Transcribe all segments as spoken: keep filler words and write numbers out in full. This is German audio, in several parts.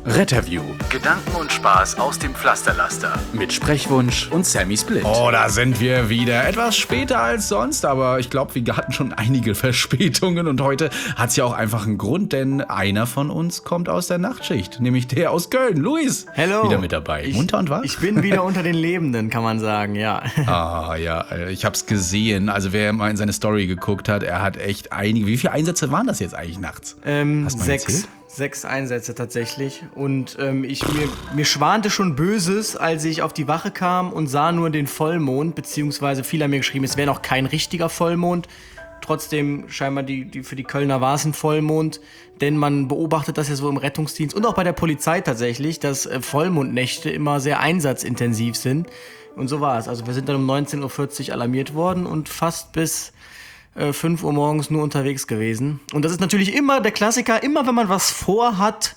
Retterview. Gedanken und Spaß aus dem Pflasterlaster. Mit Sprechwunsch und Sammy Split. Oh, da sind wir wieder. Etwas später als sonst, aber ich glaube, wir hatten schon einige Verspätungen. Und heute hat es ja auch einfach einen Grund, denn einer von uns kommt aus der Nachtschicht. Nämlich der aus Köln. Luis. Hello. Wieder mit dabei. Ich, Munter und was? Ich bin wieder unter den Lebenden, kann man sagen, ja. Ah, ja, ich hab's gesehen. Also wer mal in seine Story geguckt hat, er hat echt einige. Wie viele Einsätze waren das jetzt eigentlich nachts? Ähm, Hast du mal sechs. erzählt? Sechs Einsätze tatsächlich. Und ähm, ich, mir, mir schwante schon Böses, als ich auf die Wache kam und sah nur den Vollmond, beziehungsweise viele haben mir geschrieben, es wäre noch kein richtiger Vollmond. Trotzdem scheinbar die, die, für die Kölner war es ein Vollmond, denn man beobachtet das ja so im Rettungsdienst und auch bei der Polizei tatsächlich, dass äh, Vollmondnächte immer sehr einsatzintensiv sind. Und so war es. Also wir sind dann um neunzehn Uhr vierzig alarmiert worden und fast bis fünf Uhr morgens nur unterwegs gewesen. Und das ist natürlich immer der Klassiker, immer wenn man was vorhat,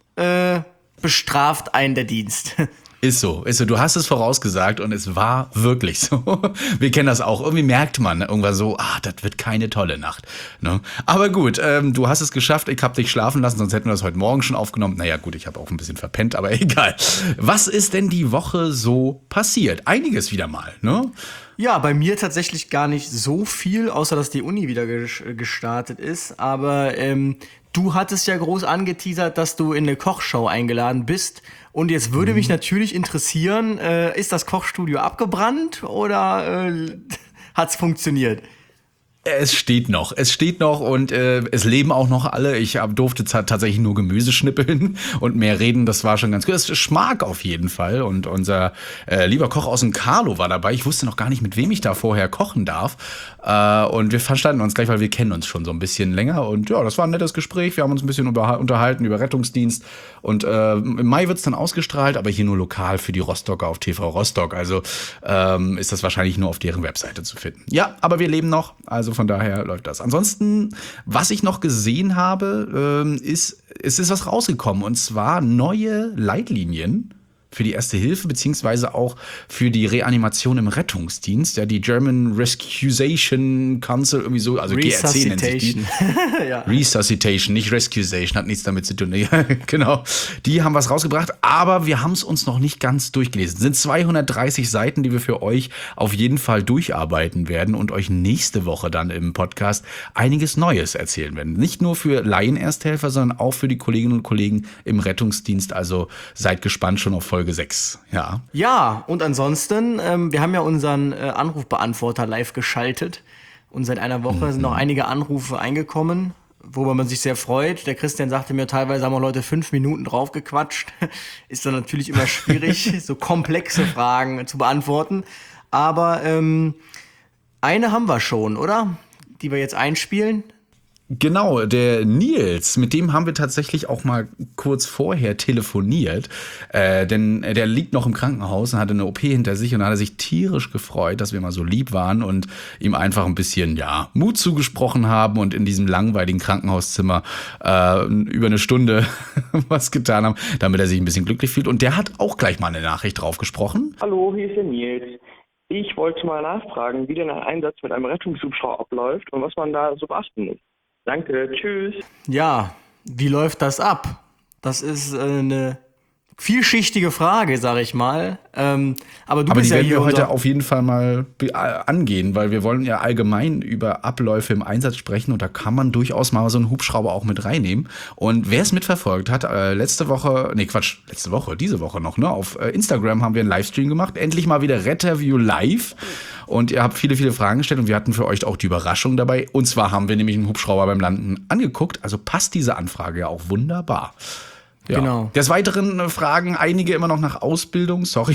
äh, bestraft einen der Dienst. Ist so, ist so. Du hast es vorausgesagt und es war wirklich so. Wir kennen das auch. Irgendwie merkt man irgendwann so, ah, das wird keine tolle Nacht. Ne? Aber gut, ähm, du hast es geschafft. Ich habe dich schlafen lassen, sonst hätten wir das heute Morgen schon aufgenommen. Naja gut, ich habe auch ein bisschen verpennt, aber egal. Was ist denn die Woche so passiert? Einiges wieder mal, ne? Ja, bei mir tatsächlich gar nicht so viel, außer dass die Uni wieder gestartet ist. Aber ähm, du hattest ja groß angeteasert, dass du in eine Kochshow eingeladen bist. Und jetzt würde mich natürlich interessieren, äh, ist das Kochstudio abgebrannt oder äh, hat's funktioniert? Es steht noch, es steht noch und äh, es leben auch noch alle. Ich hab, durfte z- tatsächlich nur Gemüse schnippeln und mehr reden, das war schon ganz gut. Es schmag auf jeden Fall und unser äh, lieber Koch aus dem Carlo war dabei. Ich wusste noch gar nicht, mit wem ich da vorher kochen darf äh, und wir verstanden uns gleich, weil wir kennen uns schon so ein bisschen länger und ja, das war ein nettes Gespräch. Wir haben uns ein bisschen über, unterhalten über Rettungsdienst und äh, im Mai wird's dann ausgestrahlt, aber hier nur lokal für die Rostocker auf T V Rostock. Also ähm, ist das wahrscheinlich nur auf deren Webseite zu finden. Ja, aber wir leben noch, also von daher läuft das. Ansonsten, was ich noch gesehen habe, ähm, ist, es ist was rausgekommen und zwar neue Leitlinien für die Erste Hilfe, beziehungsweise auch für die Reanimation im Rettungsdienst. Ja, die German Rescusation Council, irgendwie so, also G R C nennt sich die. Ja. Resuscitation, nicht Rescusation, hat nichts damit zu tun. Genau, die haben was rausgebracht, aber wir haben es uns noch nicht ganz durchgelesen. Es sind zweihundertdreißig Seiten, die wir für euch auf jeden Fall durcharbeiten werden und euch nächste Woche dann im Podcast einiges Neues erzählen werden. Nicht nur für Laienersthelfer, sondern auch für die Kolleginnen und Kollegen im Rettungsdienst. Also seid gespannt schon auf Folge Folge sechs, ja. Ja, und ansonsten, ähm, wir haben ja unseren äh, Anrufbeantworter live geschaltet und seit einer Woche mhm. sind noch einige Anrufe eingekommen, worüber man sich sehr freut. Der Christian sagte mir, teilweise haben auch Leute fünf Minuten drauf gequatscht. Ist dann natürlich immer schwierig, so komplexe Fragen zu beantworten. Aber ähm, eine haben wir schon, oder? Die wir jetzt einspielen. Genau, der Nils, mit dem haben wir tatsächlich auch mal kurz vorher telefoniert, äh, denn der liegt noch im Krankenhaus und hatte eine O P hinter sich und da hat er sich tierisch gefreut, dass wir mal so lieb waren und ihm einfach ein bisschen, ja, Mut zugesprochen haben und in diesem langweiligen Krankenhauszimmer äh, über eine Stunde was getan haben, damit er sich ein bisschen glücklich fühlt und der hat auch gleich mal eine Nachricht drauf gesprochen. Hallo, hier ist der Nils. Ich wollte mal nachfragen, wie denn ein Einsatz mit einem Rettungshubschrauber abläuft und was man da so beachten muss. Danke, tschüss. Ja, wie läuft das ab? Das ist äh, eine vielschichtige Frage, sag ich mal. Ähm, aber du aber bist die ja werden hier wir heute unser... auf jeden Fall mal be- angehen, weil wir wollen ja allgemein über Abläufe im Einsatz sprechen und da kann man durchaus mal so einen Hubschrauber auch mit reinnehmen. Und wer es mitverfolgt hat, äh, letzte Woche, nee Quatsch, letzte Woche, diese Woche noch, ne, auf äh, Instagram haben wir einen Livestream gemacht, endlich mal wieder Retterview live und ihr habt viele, viele Fragen gestellt und wir hatten für euch auch die Überraschung dabei und zwar haben wir nämlich einen Hubschrauber beim Landen angeguckt, also passt diese Anfrage ja auch wunderbar. Ja. Genau. Des Weiteren fragen einige immer noch nach Ausbildung, sorry,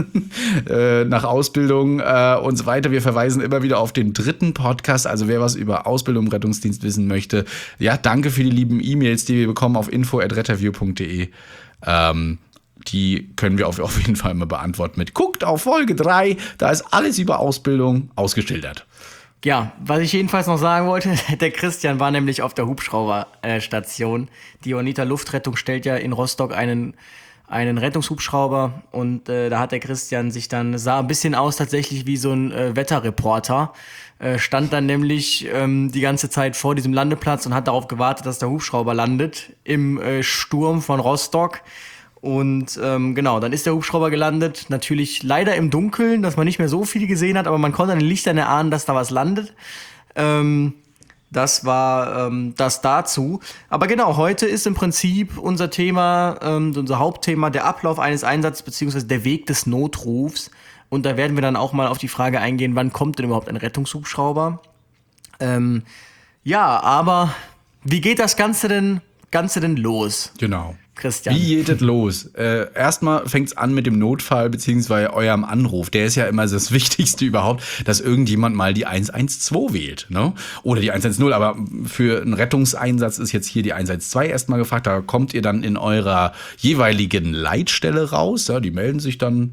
äh, nach Ausbildung äh, und so weiter. Wir verweisen immer wieder auf den dritten Podcast, also wer was über Ausbildung im Rettungsdienst wissen möchte. Ja, danke für die lieben E-Mails, die wir bekommen auf info at retterview punkt de. Ähm, die können wir auf, auf jeden Fall mal beantworten mit guckt auf Folge drei, da ist alles über Ausbildung ausgeschildert. Ja, was ich jedenfalls noch sagen wollte, der Christian war nämlich auf der Hubschrauberstation. Die Johanniter Luftrettung stellt ja in Rostock einen einen Rettungshubschrauber und äh, da hat der Christian sich dann, sah ein bisschen aus tatsächlich wie so ein äh, Wetterreporter, äh, stand dann nämlich ähm, die ganze Zeit vor diesem Landeplatz und hat darauf gewartet, dass der Hubschrauber landet im äh, Sturm von Rostock. Und ähm, genau, dann ist der Hubschrauber gelandet, natürlich leider im Dunkeln, dass man nicht mehr so viel gesehen hat, aber man konnte an den Lichtern erahnen, dass da was landet. Ähm, Das war ähm, das dazu. Aber genau, heute ist im Prinzip unser Thema, ähm, unser Hauptthema, der Ablauf eines Einsatzes beziehungsweise der Weg des Notrufs. Und da werden wir dann auch mal auf die Frage eingehen, wann kommt denn überhaupt ein Rettungshubschrauber? Ähm, ja, aber wie geht das Ganze denn, Ganze denn los? Genau. Christian. Wie geht es los? Äh, erstmal fängt es an mit dem Notfall beziehungsweise eurem Anruf. Der ist ja immer das Wichtigste überhaupt, dass irgendjemand mal die eins eins zwei wählt, ne? Oder die eins eins null. Aber für einen Rettungseinsatz ist jetzt hier die eins eins zwei erstmal gefragt. Da kommt ihr dann in eurer jeweiligen Leitstelle raus. Ja, die melden sich dann.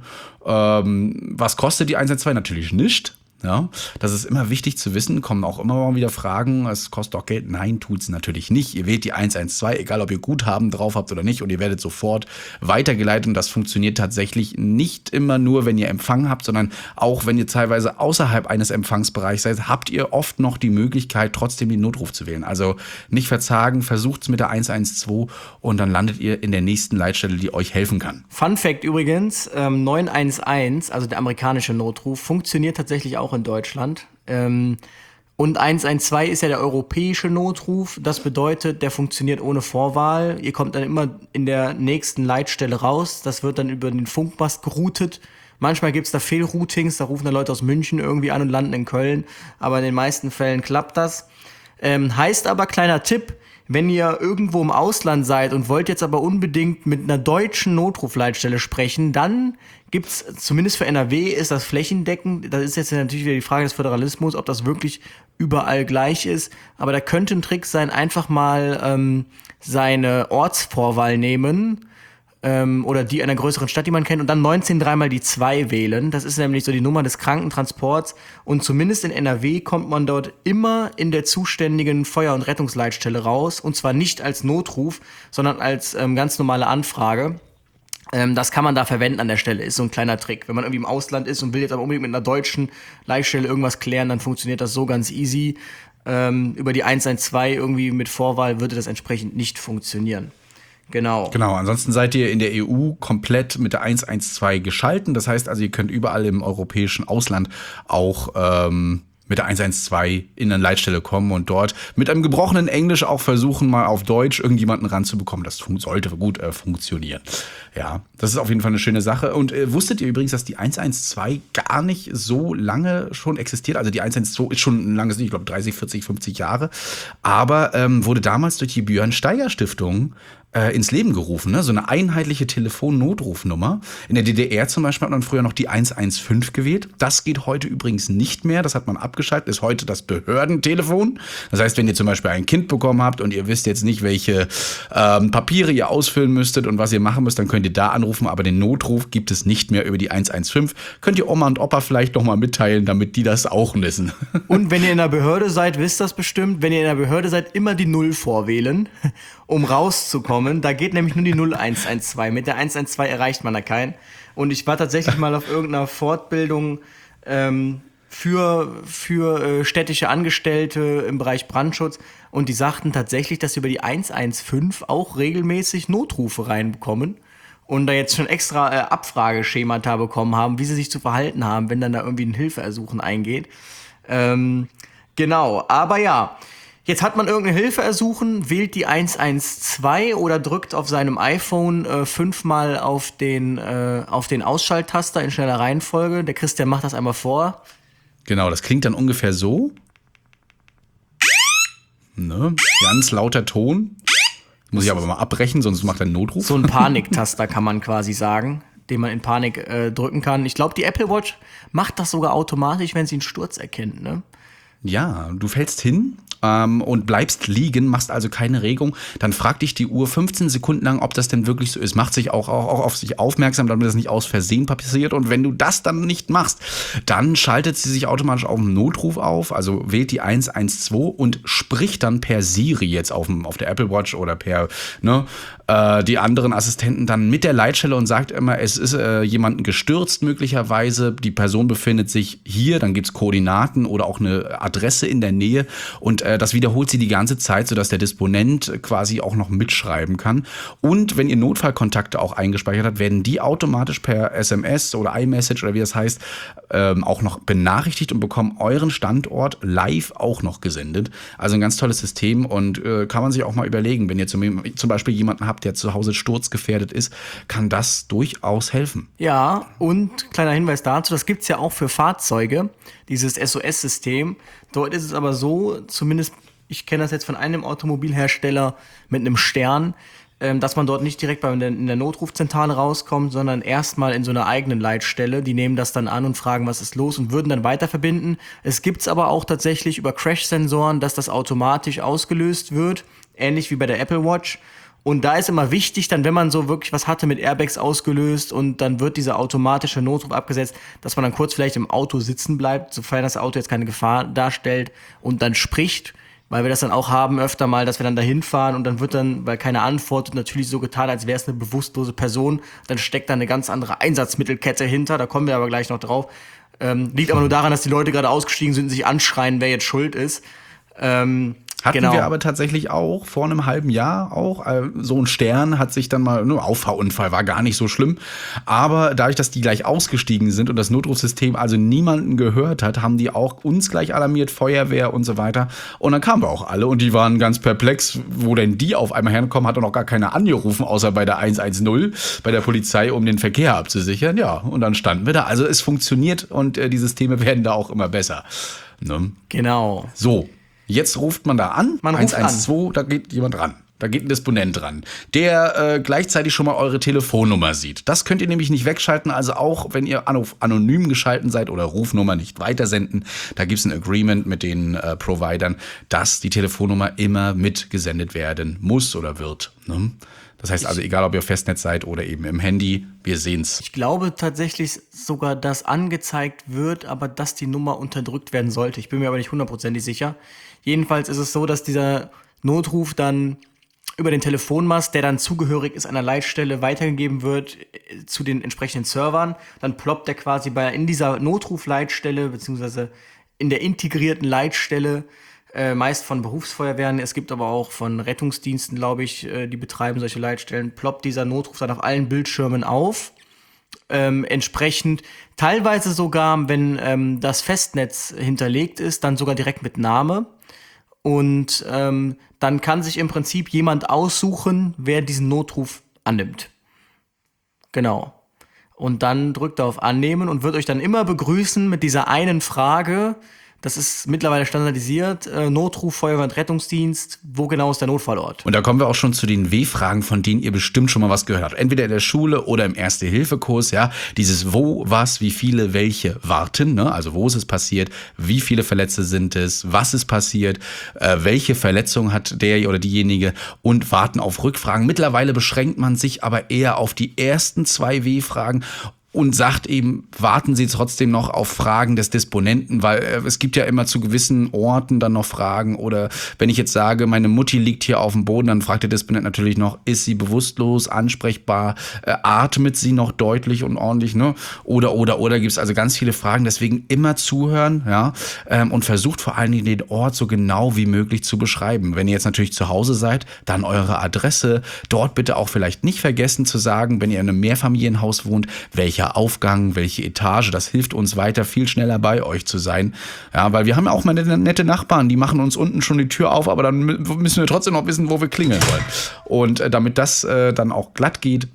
Ähm, was kostet die eins eins zwei? Natürlich nicht. Ja, das ist immer wichtig zu wissen, kommen auch immer mal wieder Fragen, es kostet doch Geld. Nein, tut's natürlich nicht. Ihr wählt die eins eins zwei, egal ob ihr Guthaben drauf habt oder nicht, und ihr werdet sofort weitergeleitet. Und das funktioniert tatsächlich nicht immer nur, wenn ihr Empfang habt, sondern auch, wenn ihr teilweise außerhalb eines Empfangsbereichs seid, habt ihr oft noch die Möglichkeit, trotzdem den Notruf zu wählen. Also nicht verzagen, versucht's mit der eins eins zwei und dann landet ihr in der nächsten Leitstelle, die euch helfen kann. Fun Fact übrigens, ähm, neun eins eins, also der amerikanische Notruf, funktioniert tatsächlich auch in Deutschland. Ähm, und eins eins zwei ist ja der europäische Notruf. Das bedeutet, der funktioniert ohne Vorwahl. Ihr kommt dann immer in der nächsten Leitstelle raus. Das wird dann über den Funkmast geroutet. Manchmal gibt es da Fehlroutings, da rufen dann Leute aus München irgendwie an und landen in Köln. Aber in den meisten Fällen klappt das. Ähm, heißt aber, kleiner Tipp, wenn ihr irgendwo im Ausland seid und wollt jetzt aber unbedingt mit einer deutschen Notrufleitstelle sprechen, dann gibt's, zumindest für N R W ist das flächendeckend. Das ist jetzt natürlich wieder die Frage des Föderalismus, ob das wirklich überall gleich ist. Aber da könnte ein Trick sein, einfach mal ähm, seine Ortsvorwahl nehmen ähm, oder die einer größeren Stadt, die man kennt, und dann neunzehn dreimal die zwei wählen. Das ist nämlich so die Nummer des Krankentransports. Und zumindest in N R W kommt man dort immer in der zuständigen Feuer- und Rettungsleitstelle raus. Und zwar nicht als Notruf, sondern als ähm, ganz normale Anfrage. Ähm, das kann man da verwenden an der Stelle, ist so ein kleiner Trick. Wenn man irgendwie im Ausland ist und will jetzt aber unbedingt mit einer deutschen Leitstelle irgendwas klären, dann funktioniert das so ganz easy. Ähm, über die eins eins zwei irgendwie mit Vorwahl würde das entsprechend nicht funktionieren. Genau. Genau, ansonsten seid ihr in der E U komplett mit der eins eins zwei geschalten. Das heißt also, ihr könnt überall im europäischen Ausland auch ähm, mit der eins eins zwei in eine Leitstelle kommen und dort mit einem gebrochenen Englisch auch versuchen, mal auf Deutsch irgendjemanden ranzubekommen. Das fun- sollte gut äh, funktionieren. Ja, das ist auf jeden Fall eine schöne Sache. Und äh, wusstet ihr übrigens, dass die eins eins zwei gar nicht so lange schon existiert? Also die eins eins zwei ist schon ein langes, ich glaube dreißig, vierzig, fünfzig Jahre. Aber ähm, wurde damals durch die Björn Steiger Stiftung äh, ins Leben gerufen, ne? So eine einheitliche Telefonnotrufnummer. In der D D R zum Beispiel hat man früher noch die eins eins fünf gewählt. Das geht heute übrigens nicht mehr. Das hat man abgeschaltet. Ist heute das Behördentelefon. Das heißt, wenn ihr zum Beispiel ein Kind bekommen habt und ihr wisst jetzt nicht, welche ähm, Papiere ihr ausfüllen müsstet und was ihr machen müsst, dann könnt ihr da anrufen. Aber den Notruf gibt es nicht mehr über die eins eins fünf. Könnt ihr Oma und Opa vielleicht noch mal mitteilen, damit die das auch wissen. Und wenn ihr in der Behörde seid, wisst das bestimmt, wenn ihr in der Behörde seid, immer die Null vorwählen, um rauszukommen. Da geht nämlich nur die null eins eins zwei. Mit der eins eins zwei erreicht man da keinen. Und ich war tatsächlich mal auf irgendeiner Fortbildung ähm, für, für äh, städtische Angestellte im Bereich Brandschutz und die sagten tatsächlich, dass sie über die eins eins fünf auch regelmäßig Notrufe reinbekommen und da jetzt schon extra äh, Abfrageschemata bekommen haben, wie sie sich zu verhalten haben, wenn dann da irgendwie ein Hilfeersuchen eingeht. Ähm, genau, aber ja, jetzt hat man irgendeine Hilfe ersuchen, wählt die eins eins zwei oder drückt auf seinem iPhone äh, fünfmal auf den, äh, auf den Ausschalttaster in schneller Reihenfolge. Der Christian macht das einmal vor. Genau, das klingt dann ungefähr so. Ne? Ganz lauter Ton. Muss ich aber mal abbrechen, sonst macht er einen Notruf. So ein Paniktaster kann man quasi sagen, den man in Panik äh, drücken kann. Ich glaube, die Apple Watch macht das sogar automatisch, wenn sie einen Sturz erkennt, ne? Ja, du fällst hin ähm, und bleibst liegen, machst also keine Regung. Dann fragt dich die Uhr fünfzehn Sekunden lang, ob das denn wirklich so ist. Macht sich auch, auch, auch auf sich aufmerksam, damit das nicht aus Versehen passiert. Und wenn du das dann nicht machst, dann schaltet sie sich automatisch auf den Notruf auf. Also wählt die eins eins zwei und spricht dann per Siri jetzt auf, dem, auf der Apple Watch oder per, ne, äh, die anderen Assistenten dann mit der Leitstelle und sagt immer, es ist äh, jemanden gestürzt möglicherweise, die Person befindet sich hier, dann gibt's Koordinaten oder auch eine Adresse in der Nähe und äh, das wiederholt sie die ganze Zeit, sodass der Disponent quasi auch noch mitschreiben kann. Und wenn ihr Notfallkontakte auch eingespeichert habt, werden die automatisch per S M S oder iMessage oder wie das heißt, ähm, auch noch benachrichtigt und bekommen euren Standort live auch noch gesendet. Also ein ganz tolles System und äh, kann man sich auch mal überlegen, wenn ihr zum, zum Beispiel jemanden habt, der zu Hause sturzgefährdet ist, kann das durchaus helfen. Ja, und kleiner Hinweis dazu, das gibt's ja auch für Fahrzeuge, dieses S O S-System. Dort ist es aber so, zumindest ich kenne das jetzt von einem Automobilhersteller mit einem Stern, ähm, dass man dort nicht direkt bei der, in der Notrufzentrale rauskommt, sondern erstmal in so einer eigenen Leitstelle. Die nehmen das dann an und fragen, was ist los und würden dann weiter verbinden. Es gibt's aber auch tatsächlich über Crash-Sensoren, dass das automatisch ausgelöst wird, ähnlich wie bei der Apple Watch. Und da ist immer wichtig, dann, wenn man so wirklich was hatte mit Airbags ausgelöst und dann wird dieser automatische Notruf abgesetzt, dass man dann kurz vielleicht im Auto sitzen bleibt, sofern das Auto jetzt keine Gefahr darstellt und dann spricht, weil wir das dann auch haben öfter mal, dass wir dann dahin fahren und dann wird dann, weil keiner antwortet, natürlich so getan, als wäre es eine bewusstlose Person, dann steckt da eine ganz andere Einsatzmittelkette hinter, da kommen wir aber gleich noch drauf. Ähm, liegt aber nur daran, dass die Leute gerade ausgestiegen sind und sich anschreien, wer jetzt schuld ist. Ähm, Hatten genau. wir aber tatsächlich auch vor einem halben Jahr auch. Äh, so ein Stern hat sich dann mal, nur Auffahrunfall war gar nicht so schlimm. Aber dadurch, dass die gleich ausgestiegen sind und das Notrufsystem also niemanden gehört hat, haben die auch uns gleich alarmiert, Feuerwehr und so weiter. Und dann kamen wir auch alle und die waren ganz perplex, wo denn die auf einmal herkommen, hat auch noch gar keiner angerufen, außer bei der eins eins null, bei der Polizei, um den Verkehr abzusichern. Ja, und dann standen wir da. Also es funktioniert und äh, die Systeme werden da auch immer besser. Ne? Genau. So. Jetzt ruft man da an, Man eins ruft eins zwei, da geht jemand ran. Da geht ein Disponent ran, der äh, gleichzeitig schon mal eure Telefonnummer sieht. Das könnt ihr nämlich nicht wegschalten, also auch wenn ihr an- anonym geschalten seid oder Rufnummer nicht weitersenden. Da gibt es ein Agreement mit den äh, Providern, dass die Telefonnummer immer mitgesendet werden muss oder wird. Ne? Das heißt also, egal ob ihr Festnetz seid oder eben im Handy, wir sehen's. Ich glaube tatsächlich sogar, dass angezeigt wird, aber dass die Nummer unterdrückt werden sollte. Ich bin mir aber nicht hundertprozentig sicher. Jedenfalls ist es so, dass dieser Notruf dann über den Telefonmast, der dann zugehörig ist einer Leitstelle, weitergegeben wird äh, zu den entsprechenden Servern. Dann ploppt der quasi bei in dieser Notrufleitstelle beziehungsweise in der integrierten Leitstelle, äh, meist von Berufsfeuerwehren, es gibt aber auch von Rettungsdiensten, glaube ich, äh, die betreiben solche Leitstellen, ploppt dieser Notruf dann auf allen Bildschirmen auf. Ähm, entsprechend teilweise sogar, wenn ähm, das Festnetz hinterlegt ist, dann sogar direkt mit Name. Und ähm, dann kann sich im Prinzip jemand aussuchen, wer diesen Notruf annimmt. Genau. Und dann drückt er auf Annehmen und wird euch dann immer begrüßen mit dieser einen Frage. Das ist mittlerweile standardisiert. Äh, Notruf, Feuerwehr und Rettungsdienst. Wo genau ist der Notfallort? Und da kommen wir auch schon zu den W-Fragen, von denen ihr bestimmt schon mal was gehört habt. Entweder in der Schule oder im Erste-Hilfe-Kurs, ja. Dieses wo, was, wie viele, welche warten, ne? Also wo ist es passiert, wie viele Verletzte sind es, was ist passiert, äh, welche Verletzung hat der oder diejenige und warten auf Rückfragen. Mittlerweile beschränkt man sich aber eher auf die ersten zwei W-Fragen und sagt eben, warten Sie trotzdem noch auf Fragen des Disponenten, weil äh, es gibt ja immer zu gewissen Orten dann noch Fragen. Oder wenn ich jetzt sage, meine Mutti liegt hier auf dem Boden, dann fragt der Disponent natürlich noch, ist sie bewusstlos, ansprechbar, äh, atmet sie noch deutlich und ordentlich, ne? Oder, oder, oder, gibt es also ganz viele Fragen. Deswegen immer zuhören, ja, ähm, und versucht vor allen Dingen den Ort so genau wie möglich zu beschreiben. Wenn ihr jetzt natürlich zu Hause seid, dann eure Adresse. Dort bitte auch vielleicht nicht vergessen zu sagen, wenn ihr in einem Mehrfamilienhaus wohnt, welcher Aufgang, welche Etage, das hilft uns weiter, viel schneller bei euch zu sein. Ja, weil wir haben ja auch mal nette, nette Nachbarn, die machen uns unten schon die Tür auf, aber dann müssen wir trotzdem noch wissen, wo wir klingeln wollen. Und äh, damit das äh, dann auch glatt geht,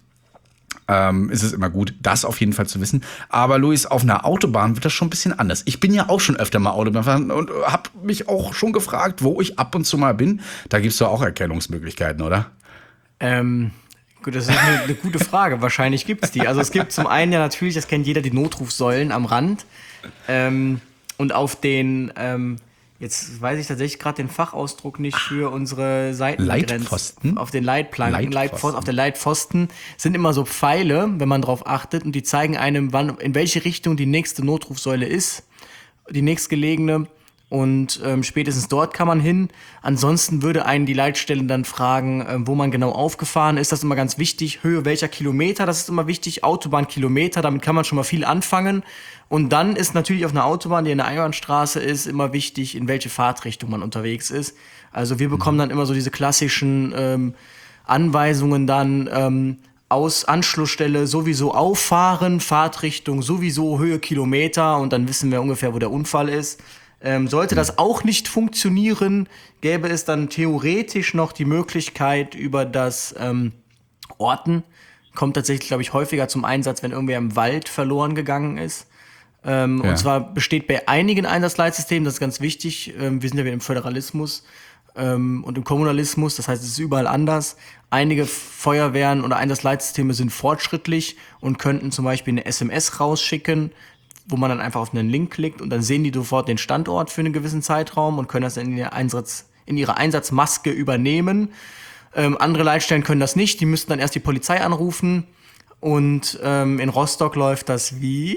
ähm, ist es immer gut, das auf jeden Fall zu wissen. Aber Luis, auf einer Autobahn wird das schon ein bisschen anders. Ich bin ja auch schon öfter mal Autobahn gefahren und habe mich auch schon gefragt, wo ich ab und zu mal bin. Da gibt es doch auch Erkennungsmöglichkeiten, oder? Ähm... Gut, das ist eine, eine gute Frage. Wahrscheinlich gibt's die. Also es gibt zum einen ja natürlich, das kennt jeder, die Notrufsäulen am Rand. Ähm, und auf den, ähm, jetzt weiß ich tatsächlich gerade den Fachausdruck nicht für unsere Seitengrenzen. Leitpfosten? Auf den Leitplanken, Leitpfosten. Leitpfosten. Auf den Leitpfosten sind immer so Pfeile, wenn man drauf achtet. Und die zeigen einem, wann, in welche Richtung die nächste Notrufsäule ist. Die nächstgelegene. Und ähm, spätestens dort kann man hin. Ansonsten würde einen die Leitstelle dann fragen, äh, wo man genau aufgefahren ist. Das ist immer ganz wichtig. Höhe welcher Kilometer, das ist immer wichtig. Autobahnkilometer, damit kann man schon mal viel anfangen. Und dann ist natürlich auf einer Autobahn, die eine Einbahnstraße ist, immer wichtig, in welche Fahrtrichtung man unterwegs ist. Also wir bekommen dann immer so diese klassischen ähm, Anweisungen dann ähm, aus Anschlussstelle sowieso auffahren, Fahrtrichtung sowieso, Höhe Kilometer und dann wissen wir ungefähr, wo der Unfall ist. Ähm, sollte das auch nicht funktionieren, gäbe es dann theoretisch noch die Möglichkeit über das ähm, Orten. Kommt tatsächlich, glaube ich, häufiger zum Einsatz, wenn irgendwer im Wald verloren gegangen ist. Ähm, ja. Und zwar besteht bei einigen Einsatzleitsystemen, das ist ganz wichtig, ähm, wir sind ja wieder im Föderalismus ähm, und im Kommunalismus, das heißt, es ist überall anders. Einige Feuerwehren oder Einsatzleitsysteme sind fortschrittlich und könnten zum Beispiel eine S M S rausschicken, wo man dann einfach auf einen Link klickt und dann sehen die sofort den Standort für einen gewissen Zeitraum und können das in, ihr Einsatz, in ihre Einsatzmaske übernehmen. Ähm, andere Leitstellen können das nicht, die müssten dann erst die Polizei anrufen und ähm, in Rostock läuft das wie...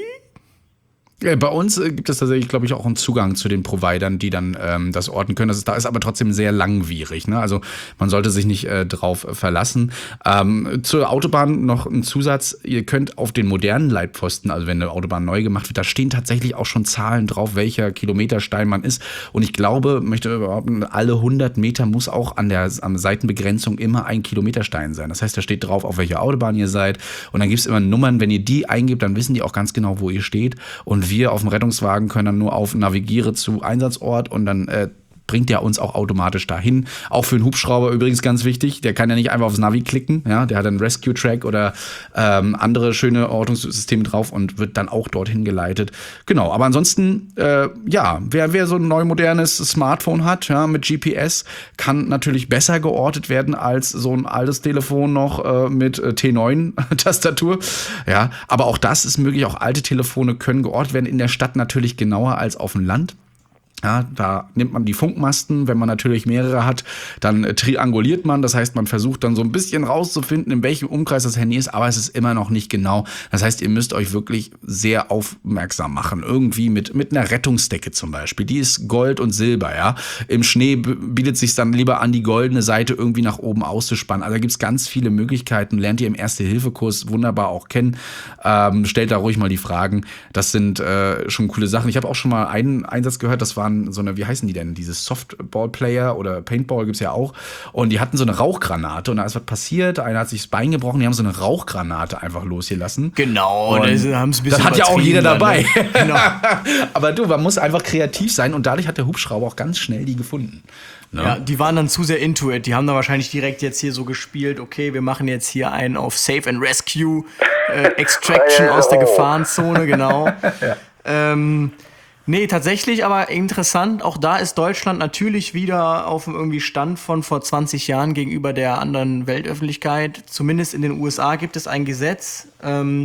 Ja, bei uns äh, gibt es tatsächlich, glaube ich, auch einen Zugang zu den Providern, die dann ähm, das orten können. Das ist, da ist aber trotzdem sehr langwierig. Ne? Also man sollte sich nicht äh, drauf verlassen. Ähm, zur Autobahn noch ein Zusatz. Ihr könnt auf den modernen Leitpfosten, also wenn eine Autobahn neu gemacht wird, da stehen tatsächlich auch schon Zahlen drauf, welcher Kilometerstein man ist. Und ich glaube, möchte behaupten, alle hundert Meter muss auch an der an Seitenbegrenzung immer ein Kilometerstein sein. Das heißt, da steht drauf, auf welcher Autobahn ihr seid. Und dann gibt es immer Nummern. Wenn ihr die eingebt, dann wissen die auch ganz genau, wo ihr steht. Und wir auf dem Rettungswagen können dann nur auf Navigiere zu Einsatzort und dann äh, bringt der uns auch automatisch dahin. Auch für einen Hubschrauber übrigens ganz wichtig. Der kann ja nicht einfach aufs Navi klicken. Ja, der hat einen Rescue-Track oder ähm, andere schöne Ortungssysteme drauf und wird dann auch dorthin geleitet. Genau, aber ansonsten, äh, ja, wer, wer so ein neu modernes Smartphone hat, ja, mit G P S, kann natürlich besser geortet werden als so ein altes Telefon noch äh, mit äh, T neun Tastatur. Ja, aber auch das ist möglich. Auch alte Telefone können geortet werden. In der Stadt natürlich genauer als auf dem Land. Ja, da nimmt man die Funkmasten, wenn man natürlich mehrere hat, dann äh, trianguliert man, das heißt, man versucht dann so ein bisschen rauszufinden, in welchem Umkreis das Handy ist, aber es ist immer noch nicht genau. Das heißt, ihr müsst euch wirklich sehr aufmerksam machen, irgendwie mit mit einer Rettungsdecke zum Beispiel, die ist Gold und Silber, ja. Im Schnee b- bietet sich dann lieber an, die goldene Seite irgendwie nach oben auszuspannen. Also da gibt's ganz viele Möglichkeiten, lernt ihr im Erste-Hilfe-Kurs wunderbar auch kennen. Ähm, stellt da ruhig mal die Fragen, das sind äh, schon coole Sachen. Ich habe auch schon mal einen Einsatz gehört, das waren so eine, wie heißen die denn, dieses Softball-Player oder Paintball gibt's ja auch. Und die hatten so eine Rauchgranate und da ist was passiert. Einer hat sich das Bein gebrochen, die haben so eine Rauchgranate einfach losgelassen. Genau, und das, haben's ein bisschen das hat ja auch jeder dabei. Ne? Genau. Aber du, man muss einfach kreativ sein und dadurch hat der Hubschrauber auch ganz schnell die gefunden. Ne? Ja, die waren dann zu sehr into it. Die haben da wahrscheinlich direkt jetzt hier so gespielt, okay, wir machen jetzt hier einen auf Save and Rescue, äh, Extraction aus der Gefahrenzone, genau. Ja. Ähm, Nee, tatsächlich, aber interessant, auch da ist Deutschland natürlich wieder auf dem irgendwie Stand von vor zwanzig Jahren gegenüber der anderen Weltöffentlichkeit. Zumindest in den U S A gibt es ein Gesetz, ähm,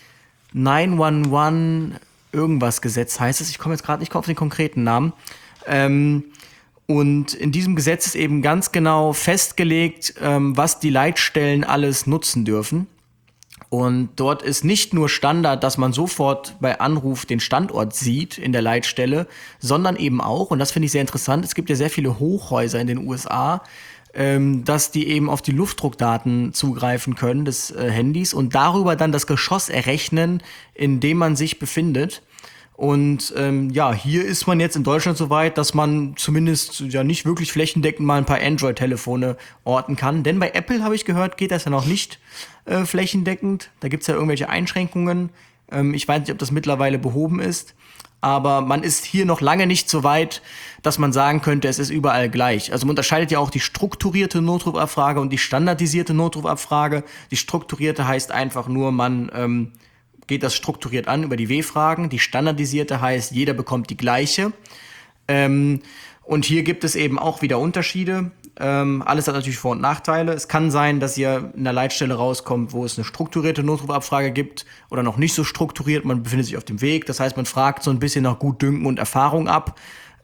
neun eins eins irgendwas Gesetz heißt es, ich komme jetzt gerade nicht auf den konkreten Namen. Ähm, und in diesem Gesetz ist eben ganz genau festgelegt, ähm, was die Leitstellen alles nutzen dürfen. Und dort ist nicht nur Standard, dass man sofort bei Anruf den Standort sieht in der Leitstelle, sondern eben auch, und das finde ich sehr interessant, es gibt ja sehr viele Hochhäuser in den U S A, ähm, dass die eben auf die Luftdruckdaten zugreifen können des äh, Handys und darüber dann das Geschoss errechnen, in dem man sich befindet. Und ähm, ja, hier ist man jetzt in Deutschland so weit, dass man zumindest ja nicht wirklich flächendeckend mal ein paar Android-Telefone orten kann. Denn bei Apple, habe ich gehört, geht das ja noch nicht äh, flächendeckend. Da gibt's ja irgendwelche Einschränkungen. Ähm, ich weiß nicht, ob das mittlerweile behoben ist. Aber man ist hier noch lange nicht so weit, dass man sagen könnte, es ist überall gleich. Also man unterscheidet ja auch die strukturierte Notrufabfrage und die standardisierte Notrufabfrage. Die strukturierte heißt einfach nur, man ähm, geht das strukturiert an über die W-Fragen. Die standardisierte heißt, jeder bekommt die gleiche. Ähm, und hier gibt es eben auch wieder Unterschiede. Ähm, alles hat natürlich Vor- und Nachteile. Es kann sein, dass ihr in der Leitstelle rauskommt, wo es eine strukturierte Notrufabfrage gibt oder noch nicht so strukturiert. Man befindet sich auf dem Weg. Das heißt, man fragt so ein bisschen nach Gutdünken und Erfahrung ab.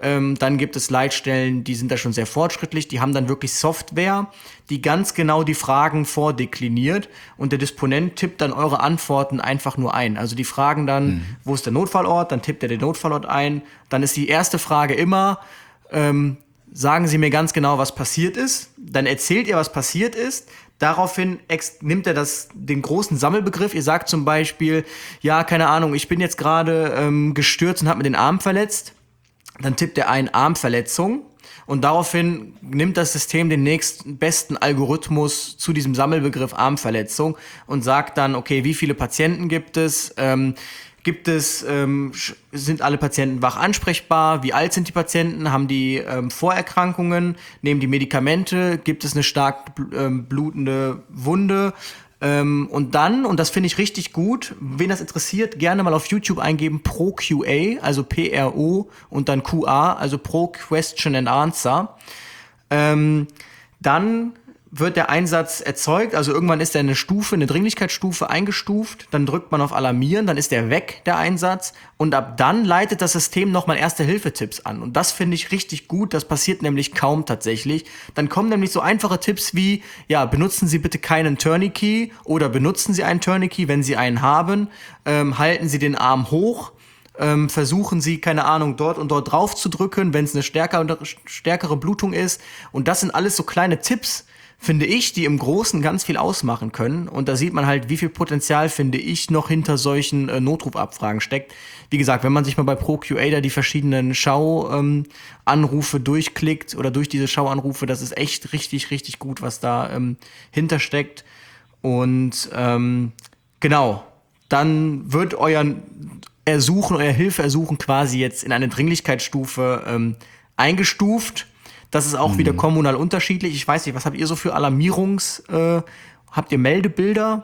Ähm, dann gibt es Leitstellen, die sind da schon sehr fortschrittlich. Die haben dann wirklich Software, die ganz genau die Fragen vordekliniert. Und der Disponent tippt dann eure Antworten einfach nur ein. Also die fragen dann, mhm. wo ist der Notfallort? Dann tippt er den Notfallort ein. Dann ist die erste Frage immer, ähm, sagen Sie mir ganz genau, was passiert ist. Dann erzählt ihr, was passiert ist. Daraufhin ex- nimmt er das, den großen Sammelbegriff. Ihr sagt zum Beispiel, ja, keine Ahnung, ich bin jetzt gerade ähm, gestürzt und habe mir den Arm verletzt. Dann tippt er ein Armverletzung. Und daraufhin nimmt das System den nächsten besten Algorithmus zu diesem Sammelbegriff Armverletzung und sagt dann, okay, wie viele Patienten gibt es? Ähm, Gibt es, ähm, sind alle Patienten wach ansprechbar? Wie alt sind die Patienten? Haben die ähm, Vorerkrankungen? Nehmen die Medikamente? Gibt es eine stark ähm, blutende Wunde? Ähm, und dann, und das finde ich richtig gut, wen das interessiert, gerne mal auf YouTube eingeben, Pro Q A, also P R O und dann Q A, also Pro Question and Answer. Ähm, dann wird der Einsatz erzeugt, also irgendwann ist er eine Stufe, eine Dringlichkeitsstufe eingestuft, dann drückt man auf Alarmieren, dann ist der weg, der Einsatz, und ab dann leitet das System nochmal Erste-Hilfe-Tipps an. Und das finde ich richtig gut, das passiert nämlich kaum tatsächlich. Dann kommen nämlich so einfache Tipps wie, ja, benutzen Sie bitte keinen Tourniquet oder benutzen Sie einen Tourniquet, wenn Sie einen haben, ähm, halten Sie den Arm hoch, Ähm, versuchen Sie, keine Ahnung, dort und dort drauf zu drücken, wenn es eine stärkere, stärkere Blutung ist. Und das sind alles so kleine Tipps, finde ich, die im Großen ganz viel ausmachen können. Und da sieht man halt, wie viel Potenzial, finde ich, noch hinter solchen äh, Notrufabfragen steckt. Wie gesagt, wenn man sich mal bei Pro Q A da die verschiedenen Schauanrufe ähm, durchklickt oder durch diese Schauanrufe, das ist echt richtig, richtig gut, was da ähm, hintersteckt. Und ähm, genau, dann wird euer Ersuchen, euer Hilfeersuchen quasi jetzt in eine Dringlichkeitsstufe ähm, eingestuft. Das ist auch mhm. wieder kommunal unterschiedlich. Ich weiß nicht, was habt ihr so für Alarmierungs... Äh, habt ihr Meldebilder?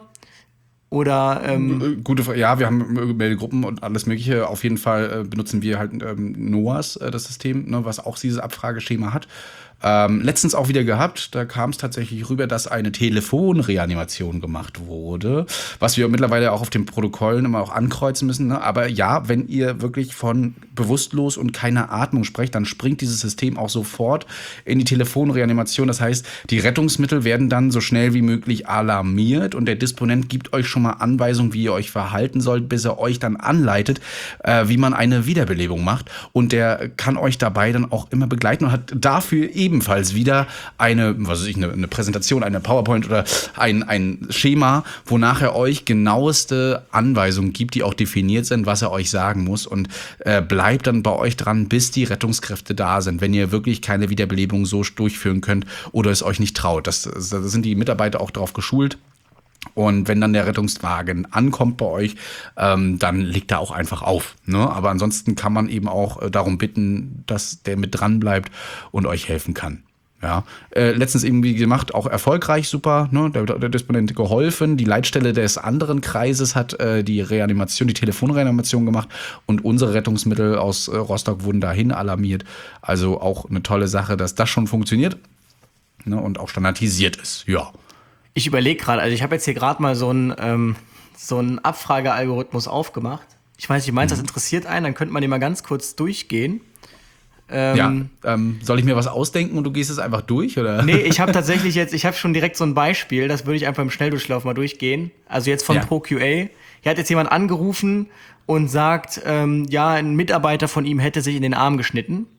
Oder, ähm Gute Frage. Ja, wir haben Meldegruppen und alles Mögliche. Auf jeden Fall äh, benutzen wir halt ähm, NOAS, äh, das System, ne, was auch dieses Abfrageschema hat. Ähm, letztens auch wieder gehabt, da kam es tatsächlich rüber, dass eine Telefonreanimation gemacht wurde, was wir mittlerweile auch auf den Protokollen immer auch ankreuzen müssen. Ne? Aber ja, wenn ihr wirklich von bewusstlos und keiner Atmung sprecht, dann springt dieses System auch sofort in die Telefonreanimation. Das heißt, die Rettungsmittel werden dann so schnell wie möglich alarmiert und der Disponent gibt euch schon mal Anweisungen, wie ihr euch verhalten sollt, bis er euch dann anleitet, äh, wie man eine Wiederbelebung macht. Und der kann euch dabei dann auch immer begleiten und hat dafür eben ebenfalls wieder eine, was weiß ich, eine, eine Präsentation, eine PowerPoint oder ein, ein Schema, wonach er euch genaueste Anweisungen gibt, die auch definiert sind, was er euch sagen muss und äh, bleibt dann bei euch dran, bis die Rettungskräfte da sind, wenn ihr wirklich keine Wiederbelebung so durchführen könnt oder es euch nicht traut. Das, da sind die Mitarbeiter auch darauf geschult. Und wenn dann der Rettungswagen ankommt bei euch, ähm, dann legt er auch einfach auf. Ne? Aber ansonsten kann man eben auch äh, darum bitten, dass der mit dran bleibt und euch helfen kann. Ja, äh, letztens irgendwie gemacht, auch erfolgreich, super, ne? der, der Disponent geholfen. Die Leitstelle des anderen Kreises hat äh, die Reanimation, die Telefonreanimation gemacht und unsere Rettungsmittel aus äh, Rostock wurden dahin alarmiert. Also auch eine tolle Sache, dass das schon funktioniert, ne? Und auch standardisiert ist, ja. Ich überlege gerade, also ich habe jetzt hier gerade mal so einen ähm, so einen Abfragealgorithmus aufgemacht. Ich weiß nicht, meinst du, mhm. das interessiert einen? Dann könnte man den mal ganz kurz durchgehen. Ähm, ja, ähm, soll ich mir was ausdenken und du gehst es einfach durch, oder? Nee, ich habe tatsächlich jetzt, ich habe schon direkt so ein Beispiel, das würde ich einfach im Schnelldurchlauf mal durchgehen. Also jetzt von ja. Pro Q A. Hier hat jetzt jemand angerufen und sagt, ähm, ja, ein Mitarbeiter von ihm hätte sich in den Arm geschnitten.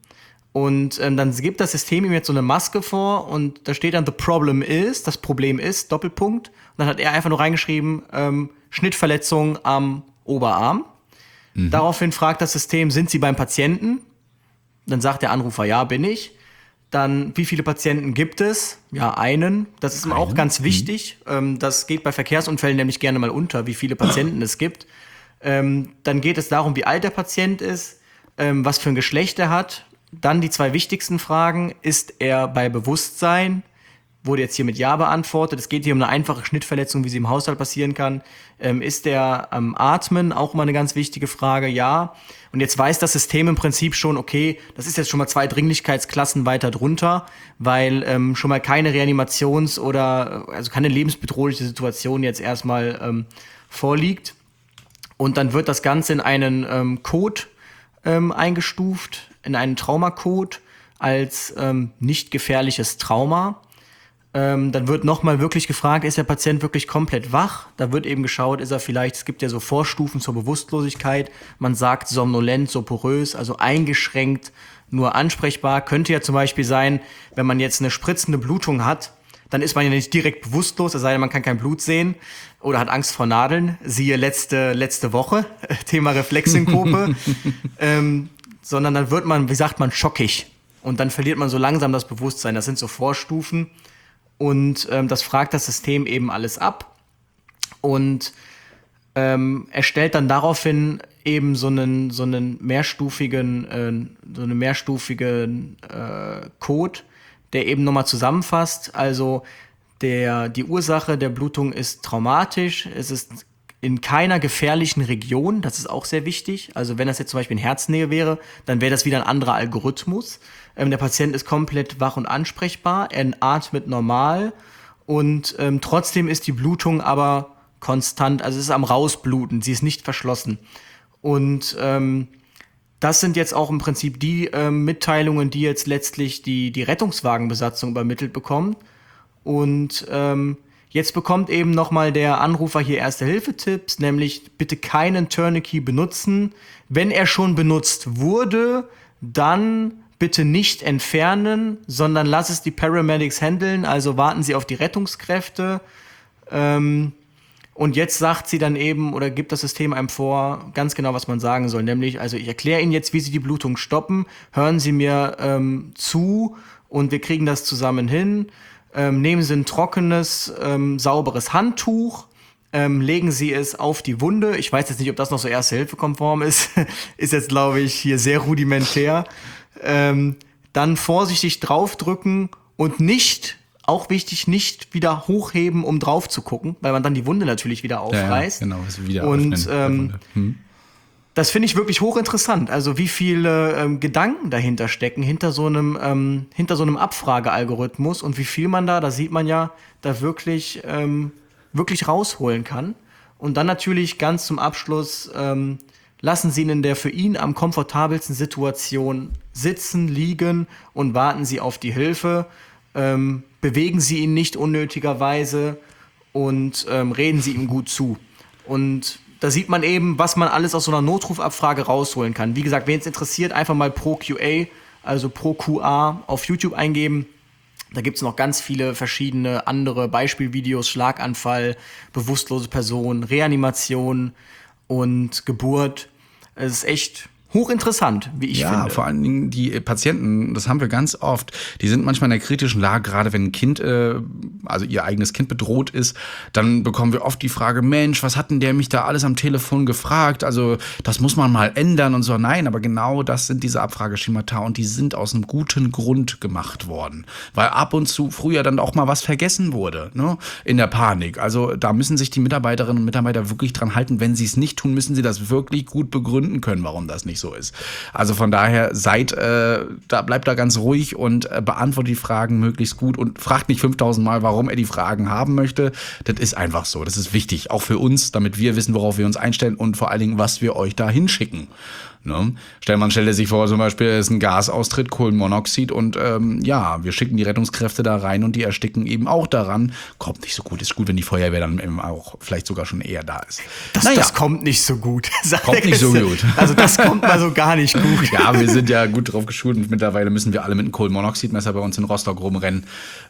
Und ähm, dann gibt das System ihm jetzt so eine Maske vor und da steht dann, the problem is, das Problem ist, Doppelpunkt. Und dann hat er einfach nur reingeschrieben, ähm, Schnittverletzung am Oberarm. Mhm. Daraufhin fragt das System, sind Sie beim Patienten? Dann sagt der Anrufer, ja, bin ich. Dann, wie viele Patienten gibt es? Ja, einen. Das ist ihm auch ganz wichtig. Mhm. Ähm, das geht bei Verkehrsunfällen nämlich gerne mal unter, wie viele Patienten es gibt. Ähm, dann geht es darum, wie alt der Patient ist, ähm, was für ein Geschlecht er hat. Dann die zwei wichtigsten Fragen. Ist er bei Bewusstsein? Wurde jetzt hier mit Ja beantwortet. Es geht hier um eine einfache Schnittverletzung, wie sie im Haushalt passieren kann. Ähm, ist er am Atmen? Auch mal eine ganz wichtige Frage. Ja. Und jetzt weiß das System im Prinzip schon, okay, das ist jetzt schon mal zwei Dringlichkeitsklassen weiter drunter, weil ähm, schon mal keine Reanimations- oder also keine lebensbedrohliche Situation jetzt erstmal ähm, vorliegt. Und dann wird das Ganze in einen ähm, Code ähm, eingestuft, in einen Traumacode als ähm, nicht gefährliches Trauma. Ähm, dann wird nochmal wirklich gefragt, ist der Patient wirklich komplett wach? Da wird eben geschaut, ist er vielleicht, es gibt ja so Vorstufen zur Bewusstlosigkeit. Man sagt somnolent, soporös, also eingeschränkt, nur ansprechbar. Könnte ja zum Beispiel sein, wenn man jetzt eine spritzende Blutung hat, dann ist man ja nicht direkt bewusstlos, es sei denn, man kann kein Blut sehen oder hat Angst vor Nadeln. Siehe letzte, letzte Woche, Thema Reflexsynkope. ähm, sondern dann wird man, wie sagt man, schockig. Und dann verliert man so langsam das Bewusstsein. Das sind so Vorstufen. Und ähm, das fragt das System eben alles ab und ähm, erstellt dann daraufhin eben so einen so einen mehrstufigen äh, so einen mehrstufigen äh, Code, der eben nochmal zusammenfasst. Also der die Ursache der Blutung ist traumatisch. Es ist in keiner gefährlichen Region. Das ist auch sehr wichtig. Also wenn das jetzt zum Beispiel in Herznähe wäre, dann wäre das wieder ein anderer Algorithmus. Ähm, der Patient ist komplett wach und ansprechbar, er atmet normal und ähm, trotzdem ist die Blutung aber konstant, also es ist am Rausbluten, sie ist nicht verschlossen. Und ähm, das sind jetzt auch im Prinzip die ähm, Mitteilungen, die jetzt letztlich die, die Rettungswagenbesatzung übermittelt bekommt. Und ähm, jetzt bekommt eben nochmal der Anrufer hier Erste-Hilfe-Tipps, nämlich bitte keinen Tourniquet benutzen. Wenn er schon benutzt wurde, dann bitte nicht entfernen, sondern lass es die Paramedics handeln, also warten Sie auf die Rettungskräfte. Ähm, und jetzt sagt sie dann eben, oder gibt das System einem vor, ganz genau, was man sagen soll. Nämlich, also ich erkläre Ihnen jetzt, wie Sie die Blutung stoppen, hören Sie mir ähm, zu und wir kriegen das zusammen hin. Ähm, nehmen Sie ein trockenes, ähm, sauberes Handtuch, ähm, legen Sie es auf die Wunde. Ich weiß jetzt nicht, ob das noch so Erste-Hilfe-konform ist. Ist jetzt, glaube ich, hier sehr rudimentär. Ähm, dann vorsichtig draufdrücken und nicht, auch wichtig, nicht wieder hochheben, um drauf zu gucken, weil man dann die Wunde natürlich wieder aufreißt. Ja, ja, genau, es wieder und öffnen, ähm, hm. das finde ich wirklich hochinteressant. Also wie viele ähm, Gedanken dahinter stecken, hinter so einem ähm, hinter so einem Abfragealgorithmus und wie viel man da, da sieht man ja, da wirklich ähm, wirklich rausholen kann. Und dann natürlich ganz zum Abschluss ähm, lassen Sie ihn in der für ihn am komfortabelsten Situation sitzen, liegen und warten Sie auf die Hilfe. Ähm, bewegen Sie ihn nicht unnötigerweise und ähm, reden Sie ihm gut zu. Und da sieht man eben, was man alles aus so einer Notrufabfrage rausholen kann. Wie gesagt, wen es interessiert, einfach mal Pro Q A, also Pro Q A auf YouTube eingeben. Da gibt es noch ganz viele verschiedene andere Beispielvideos, Schlaganfall, bewusstlose Person, Reanimation und Geburt. Es ist echt hochinteressant, wie ich ja, finde. Ja, vor allen Dingen die Patienten, das haben wir ganz oft, die sind manchmal in der kritischen Lage, gerade wenn ein Kind, äh, also ihr eigenes Kind bedroht ist, dann bekommen wir oft die Frage, Mensch, was hat denn der mich da alles am Telefon gefragt? Also das muss man mal ändern und so. Nein, aber genau das sind diese Abfrageschemata und die sind aus einem guten Grund gemacht worden. Weil ab und zu früher dann auch mal was vergessen wurde, ne? In der Panik. Also da müssen sich die Mitarbeiterinnen und Mitarbeiter wirklich dran halten. Wenn sie es nicht tun, müssen sie das wirklich gut begründen können, warum das nicht so ist. Also von daher seid, äh, da bleibt da ganz ruhig und äh, beantwortet die Fragen möglichst gut und fragt nicht fünftausend Mal, warum er die Fragen haben möchte. Das ist einfach so. Das ist wichtig, auch für uns, damit wir wissen, worauf wir uns einstellen und vor allen Dingen, was wir euch da hinschicken. Ne? Stellt man stelle sich vor, zum Beispiel ist ein Gasaustritt, Kohlenmonoxid und ähm, ja, wir schicken die Rettungskräfte da rein und die ersticken eben auch daran. Kommt nicht so gut. Ist gut, wenn die Feuerwehr dann eben auch vielleicht sogar schon eher da ist. Das, naja. das kommt nicht so gut. Kommt nicht so gut. Also das kommt mal so gar nicht gut. Ja, wir sind ja gut drauf geschult und mittlerweile müssen wir alle mit einem Kohlenmonoxidmesser bei uns in Rostock rumrennen,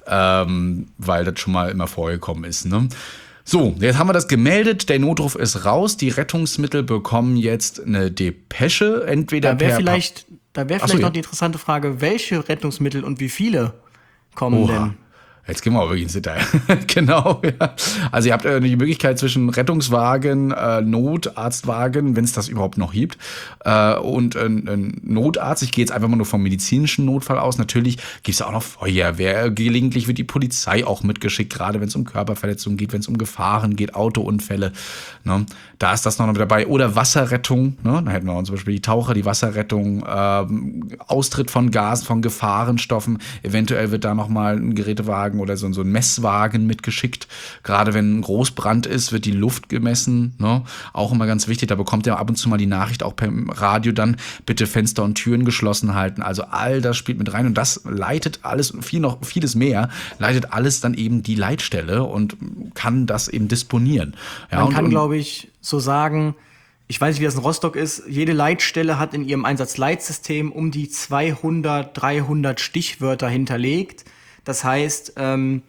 ähm, weil das schon mal immer vorgekommen ist, ne? So, jetzt haben wir das gemeldet, der Notruf ist raus, die Rettungsmittel bekommen jetzt eine Depesche, entweder Da wäre per vielleicht, da wär Ach so, vielleicht ja. noch die interessante Frage, welche Rettungsmittel und wie viele kommen Oha. denn? Jetzt gehen wir aber wirklich ins Detail. Genau, ja. Also ihr habt äh, die Möglichkeit zwischen Rettungswagen, äh, Notarztwagen, wenn es das überhaupt noch gibt, äh, und äh, ein Notarzt. Ich gehe jetzt einfach mal nur vom medizinischen Notfall aus. Natürlich gibt es auch noch Feuerwehr. Gelegentlich wird die Polizei auch mitgeschickt, gerade wenn es um Körperverletzungen geht, wenn es um Gefahren geht, Autounfälle. Ne? Da ist das noch mit dabei. Oder Wasserrettung. Ne? Da hätten wir zum Beispiel die Taucher, die Wasserrettung, ähm, Austritt von Gas, von Gefahrenstoffen. Eventuell wird da noch mal ein Gerätewagen Wagen oder so, so ein Messwagen mitgeschickt. Gerade wenn ein Großbrand ist, wird die Luft gemessen. Ne? Auch immer ganz wichtig. Da bekommt ihr ab und zu mal die Nachricht auch per Radio dann, bitte Fenster und Türen geschlossen halten. Also all das spielt mit rein und das leitet alles und viel noch vieles mehr, leitet alles dann eben die Leitstelle und kann das eben disponieren. Ja, Man kann, und, glaube ich, so sagen, ich weiß nicht, wie das in Rostock ist, jede Leitstelle hat in ihrem Einsatzleitsystem um die zweihundert, dreihundert Stichwörter hinterlegt. Das heißt, ähm,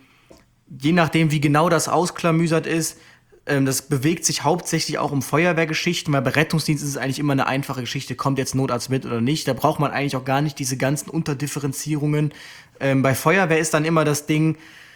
je nachdem, wie genau das ausklamüsert ist, ähm, das bewegt sich hauptsächlich auch um Feuerwehrgeschichten, weil bei Rettungsdienst ist es eigentlich immer eine einfache Geschichte, kommt jetzt Notarzt mit oder nicht. Da braucht man eigentlich auch gar nicht diese ganzen Unterdifferenzierungen. Ähm, bei Feuerwehr ist dann immer das Ding,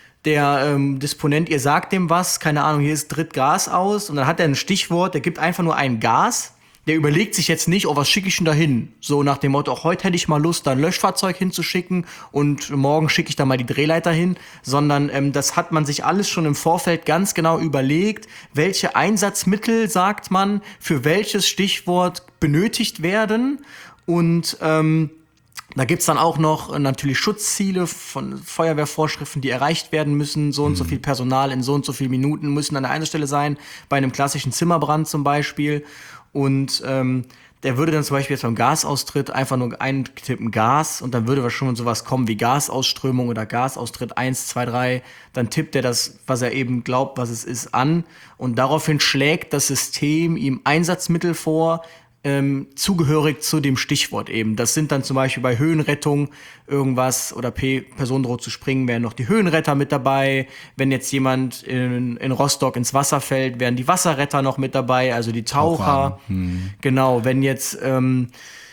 der ähm, Disponent, ihr sagt dem was, keine Ahnung, hier ist tritt Gas aus und dann hat er ein Stichwort, der gibt einfach nur ein Gas, der überlegt sich jetzt nicht, oh, was schicke ich denn da hin? So nach dem Motto, auch heute hätte ich mal Lust, da ein Löschfahrzeug hinzuschicken und morgen schicke ich da mal die Drehleiter hin, sondern ähm, das hat man sich alles schon im Vorfeld ganz genau überlegt, welche Einsatzmittel, sagt man, für welches Stichwort benötigt werden und ähm, da gibt's dann auch noch natürlich Schutzziele von Feuerwehrvorschriften, die erreicht werden müssen. So und so viel Personal in so und so vielen Minuten müssen an der einen Stelle sein, bei einem klassischen Zimmerbrand zum Beispiel. Und ähm, der würde dann zum Beispiel jetzt beim Gasaustritt einfach nur eintippen Gas und dann würde schon sowas kommen wie Gasausströmung oder Gasaustritt eins, zwei, drei. Dann tippt er das, was er eben glaubt, was es ist, an und daraufhin schlägt das System ihm Einsatzmittel vor, Ähm, zugehörig zu dem Stichwort eben. Das sind dann zum Beispiel bei Höhenrettung irgendwas oder P, Person droht zu springen, wären noch die Höhenretter mit dabei. Wenn jetzt jemand in, in Rostock ins Wasser fällt, wären die Wasserretter noch mit dabei, also die Taucher. Hm. Genau, wenn jetzt ähm,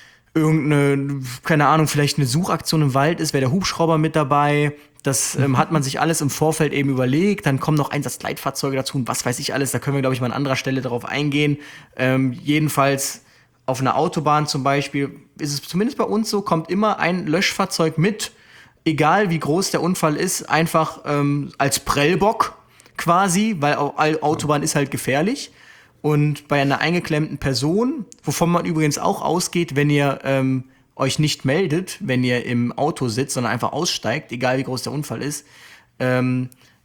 irgendeine, keine Ahnung, vielleicht eine Suchaktion im Wald ist, wäre der Hubschrauber mit dabei. Das ähm, hat man sich alles im Vorfeld eben überlegt. Dann kommen noch Einsatzleitfahrzeuge dazu und was weiß ich alles. Da können wir, glaube ich, mal an anderer Stelle darauf eingehen. Ähm, jedenfalls auf einer Autobahn zum Beispiel ist es zumindest bei uns so, kommt immer ein Löschfahrzeug mit, egal wie groß der Unfall ist, einfach ähm, als Prellbock quasi, weil Autobahn ist halt gefährlich. Und bei einer eingeklemmten Person, wovon man übrigens auch ausgeht, wenn ihr ähm, euch nicht meldet, wenn ihr im Auto sitzt, sondern einfach aussteigt, egal wie groß der Unfall ist, ähm,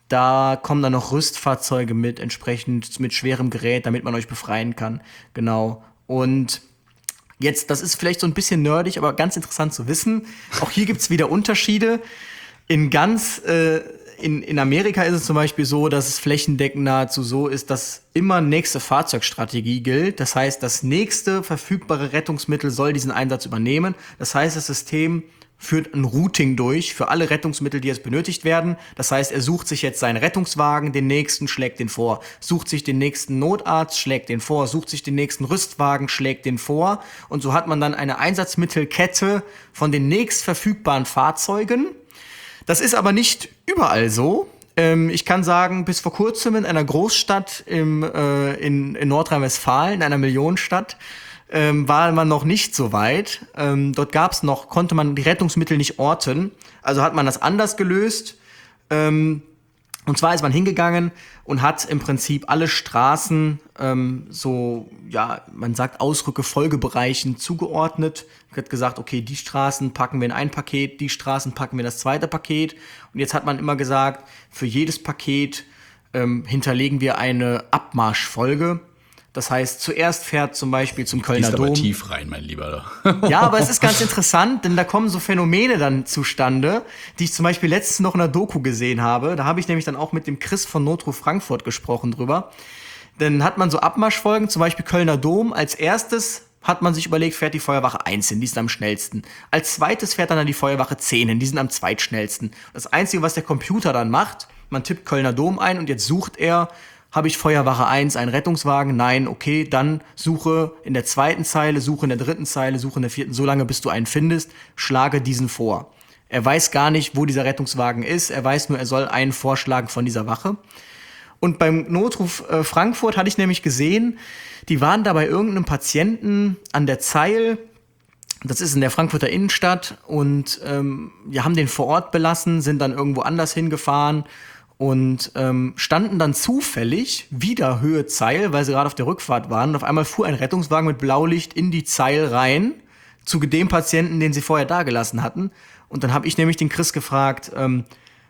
da kommen dann noch Rüstfahrzeuge mit, entsprechend mit schwerem Gerät, damit man euch befreien kann. Genau. Und jetzt, das ist vielleicht so ein bisschen nerdig, aber ganz interessant zu wissen. Auch hier gibt's wieder Unterschiede. In ganz, äh, in, in Amerika ist es zum Beispiel so, dass es flächendeckend nahezu so ist, dass immer nächste Fahrzeugstrategie gilt. Das heißt, das nächste verfügbare Rettungsmittel soll diesen Einsatz übernehmen. Das heißt, das System führt ein Routing durch für alle Rettungsmittel, die jetzt benötigt werden. Das heißt, er sucht sich jetzt seinen Rettungswagen, den nächsten, schlägt den vor. Sucht sich den nächsten Notarzt, schlägt den vor. Sucht sich den nächsten Rüstwagen, schlägt den vor. Und so hat man dann eine Einsatzmittelkette von den nächst verfügbaren Fahrzeugen. Das ist aber nicht überall so. Ähm, ich kann sagen, bis vor kurzem in einer Großstadt im, äh, in, in Nordrhein-Westfalen, in einer Millionenstadt, Ähm, war man noch nicht so weit. Ähm, dort gab's noch, konnte man die Rettungsmittel nicht orten. Also hat man das anders gelöst. Ähm, und zwar ist man hingegangen und hat im Prinzip alle Straßen ähm, so, ja, man sagt Ausrücke, Folgebereichen zugeordnet. Man hat gesagt, okay, die Straßen packen wir in ein Paket, die Straßen packen wir in das zweite Paket. Und jetzt hat man immer gesagt, für jedes Paket ähm, hinterlegen wir eine Abmarschfolge. Das heißt, zuerst fährt zum Beispiel zum Kölner Dom. aber tief rein, mein Lieber. Ja, aber es ist ganz interessant, denn da kommen so Phänomene dann zustande, die ich zum Beispiel letztens noch in einer Doku gesehen habe. Da habe ich nämlich dann auch mit dem Chris von Notruf Frankfurt gesprochen drüber. Dann hat man so Abmarschfolgen, zum Beispiel Kölner Dom. Als erstes hat man sich überlegt, fährt die Feuerwache eins hin, die sind am schnellsten. Als zweites fährt dann, dann die Feuerwache zehn hin, die sind am zweitschnellsten. Das Einzige, was der Computer dann macht, man tippt Kölner Dom ein und jetzt sucht er, habe ich Feuerwache eins, einen Rettungswagen? Nein, okay, dann suche in der zweiten Zeile, suche in der dritten Zeile, suche in der vierten, so lange bis du einen findest, schlage diesen vor. Er weiß gar nicht, wo dieser Rettungswagen ist, er weiß nur, er soll einen vorschlagen von dieser Wache. Und beim Notruf äh, Frankfurt hatte ich nämlich gesehen, die waren da bei irgendeinem Patienten an der Zeil, das ist in der Frankfurter Innenstadt, und ähm, wir haben den vor Ort belassen, sind dann irgendwo anders hingefahren und ähm, standen dann zufällig wieder Höhe Zeil, weil sie gerade auf der Rückfahrt waren. Und auf einmal fuhr ein Rettungswagen mit Blaulicht in die Zeil rein, zu dem Patienten, den sie vorher da gelassen hatten. Und dann habe ich nämlich den Chris gefragt, ähm,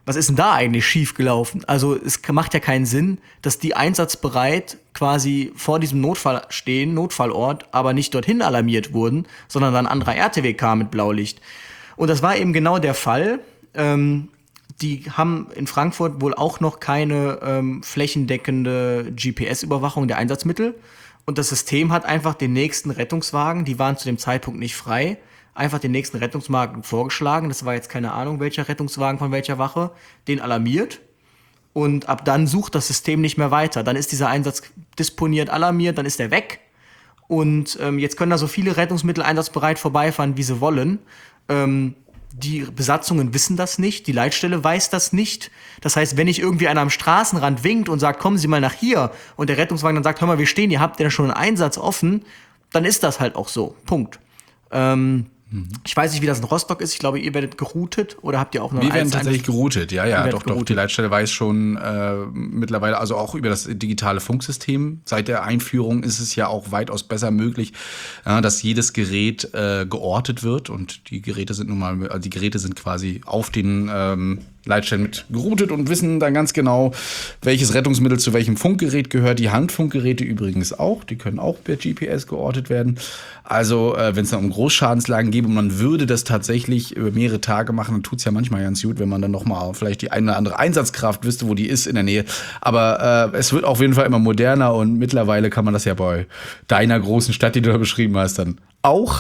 was ist denn da eigentlich schiefgelaufen? Also es macht ja keinen Sinn, dass die einsatzbereit quasi vor diesem Notfall stehen, Notfallort, aber nicht dorthin alarmiert wurden, sondern dann ein anderer R T W kam mit Blaulicht. Und das war eben genau der Fall. Ähm, die haben in Frankfurt wohl auch noch keine ähm, flächendeckende G P S-Überwachung der Einsatzmittel. Und das System hat einfach den nächsten Rettungswagen, die waren zu dem Zeitpunkt nicht frei, einfach den nächsten Rettungswagen vorgeschlagen. Das war jetzt keine Ahnung, welcher Rettungswagen von welcher Wache, den alarmiert. Und ab dann sucht das System nicht mehr weiter. Dann ist dieser Einsatz disponiert, alarmiert, dann ist er weg. Und ähm, jetzt können da so viele Rettungsmittel einsatzbereit vorbeifahren, wie sie wollen. Ähm, die Besatzungen wissen das nicht, die Leitstelle weiß das nicht. Das heißt, wenn ich irgendwie einer am Straßenrand winkt und sagt, kommen Sie mal nach hier, und der Rettungswagen dann sagt, hör mal, wir stehen, ihr habt ja schon einen Einsatz offen, dann ist das halt auch so. Punkt. Ähm, mhm. Ich weiß nicht, wie das in Rostock ist. Ich glaube, ihr werdet geroutet oder habt ihr auch noch Wir werden tatsächlich geroutet, ja, ja, doch, geroutet. doch. Die Leitstelle weiß schon äh, mittlerweile, also auch über das digitale Funksystem. Seit der Einführung ist es ja auch weitaus besser möglich, ja, dass jedes Gerät äh, geortet wird, und die Geräte sind nun mal, also die Geräte sind quasi auf den ähm, Leitstellen mit geroutet und wissen dann ganz genau, welches Rettungsmittel zu welchem Funkgerät gehört. Die Handfunkgeräte übrigens auch, die können auch per G P S geortet werden. Also äh, wenn es dann um Großschadenslagen geht und man würde das tatsächlich über mehrere Tage machen, dann tut's ja manchmal ganz gut, wenn man dann nochmal vielleicht die eine oder andere Einsatzkraft wüsste, wo die ist in der Nähe. Aber äh, es wird auf jeden Fall immer moderner, und mittlerweile kann man das ja bei deiner großen Stadt, die du da beschrieben hast, dann auch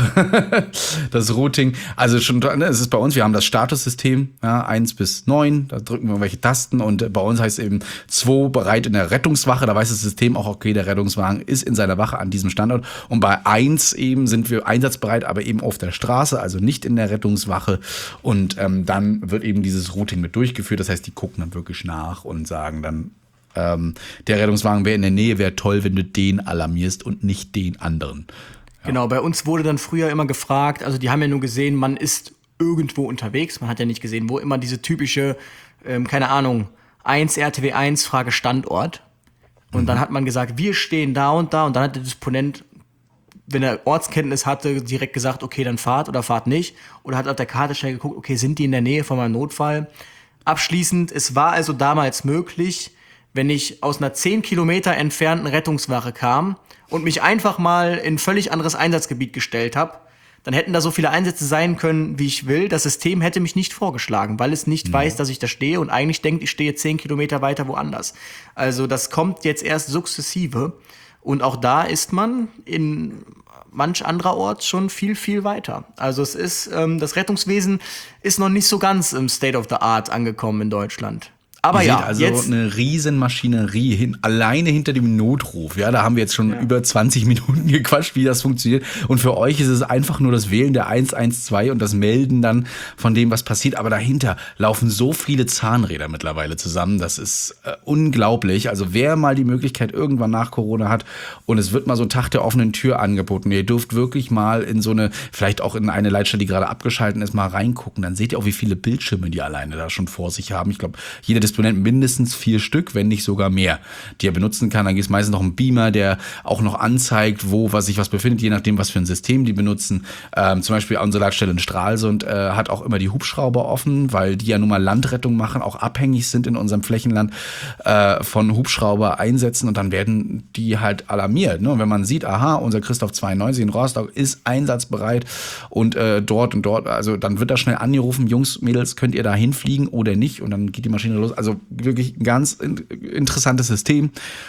das Routing. Also schon, es ist bei uns, wir haben das Statussystem, ja, eins bis neun, da drücken wir welche Tasten, und bei uns heißt es eben zwei bereit in der Rettungswache, da weiß das System auch, okay, der Rettungswagen ist in seiner Wache an diesem Standort, und bei eins eben sind wir einsatzbereit, aber eben auf der Straße, also nicht in der Rettungswache, und ähm, dann wird eben dieses Routing mit durchgeführt, das heißt, die gucken dann wirklich nach und sagen dann, ähm, der Rettungswagen wäre in der Nähe, wäre toll, wenn du den alarmierst und nicht den anderen. Genau, bei uns wurde dann früher immer gefragt, also die haben ja nur gesehen, man ist irgendwo unterwegs, man hat ja nicht gesehen, wo immer diese typische, ähm, keine Ahnung, eins R T W eins Frage Standort. Und mhm. dann hat man gesagt, wir stehen da und da, und dann hat der Disponent, wenn er Ortskenntnis hatte, direkt gesagt, okay, dann fahrt oder fahrt nicht. Oder hat auf der Karte schnell geguckt, okay, sind die in der Nähe von meinem Notfall? Abschließend, es war also damals möglich, wenn ich aus einer zehn Kilometer entfernten Rettungswache kam und mich einfach mal in ein völlig anderes Einsatzgebiet gestellt habe, dann hätten da so viele Einsätze sein können, wie ich will. Das System hätte mich nicht vorgeschlagen, weil es nicht mhm. weiß, dass ich da stehe und eigentlich denkt, ich stehe zehn Kilometer weiter woanders. Also das kommt jetzt erst sukzessive, und auch da ist man in manch andererorts schon viel, viel weiter. Also es ist, ähm, das Rettungswesen ist noch nicht so ganz im State of the Art angekommen in Deutschland. Aber Ihr ja, seht also jetzt eine riesen Maschinerie hin, alleine hinter dem Notruf. Ja, da haben wir jetzt schon ja. über zwanzig Minuten gequatscht, wie das funktioniert. Und für euch ist es einfach nur das Wählen der eins eins zwei und das Melden dann von dem, was passiert. Aber dahinter laufen so viele Zahnräder mittlerweile zusammen. Das ist äh, unglaublich. Also wer mal die Möglichkeit irgendwann nach Corona hat und es wird mal so ein Tag der offenen Tür angeboten, ihr dürft wirklich mal in so eine, vielleicht auch in eine Leitstelle, die gerade abgeschaltet ist, mal reingucken. Dann seht ihr auch, wie viele Bildschirme die alleine da schon vor sich haben. Ich glaube, jeder Disponent mindestens vier Stück, wenn nicht sogar mehr, die er benutzen kann. Dann gibt es meistens noch einen Beamer, der auch noch anzeigt, wo was sich was befindet, je nachdem, was für ein System die benutzen. Ähm, zum Beispiel unsere Leitstelle in Stralsund äh, hat auch immer die Hubschrauber offen, weil die ja nun mal Landrettung machen, auch abhängig sind in unserem Flächenland äh, von Hubschrauber-Einsätzen, und dann werden die halt alarmiert. Ne? Und wenn man sieht, aha, unser Christoph zweiundneunzig in Rostock ist einsatzbereit und äh, dort und dort, also dann wird da schnell angerufen, Jungs, Mädels, könnt ihr da hinfliegen oder nicht? Und dann geht die Maschine los. Also wirklich ein ganz in- interessantes System.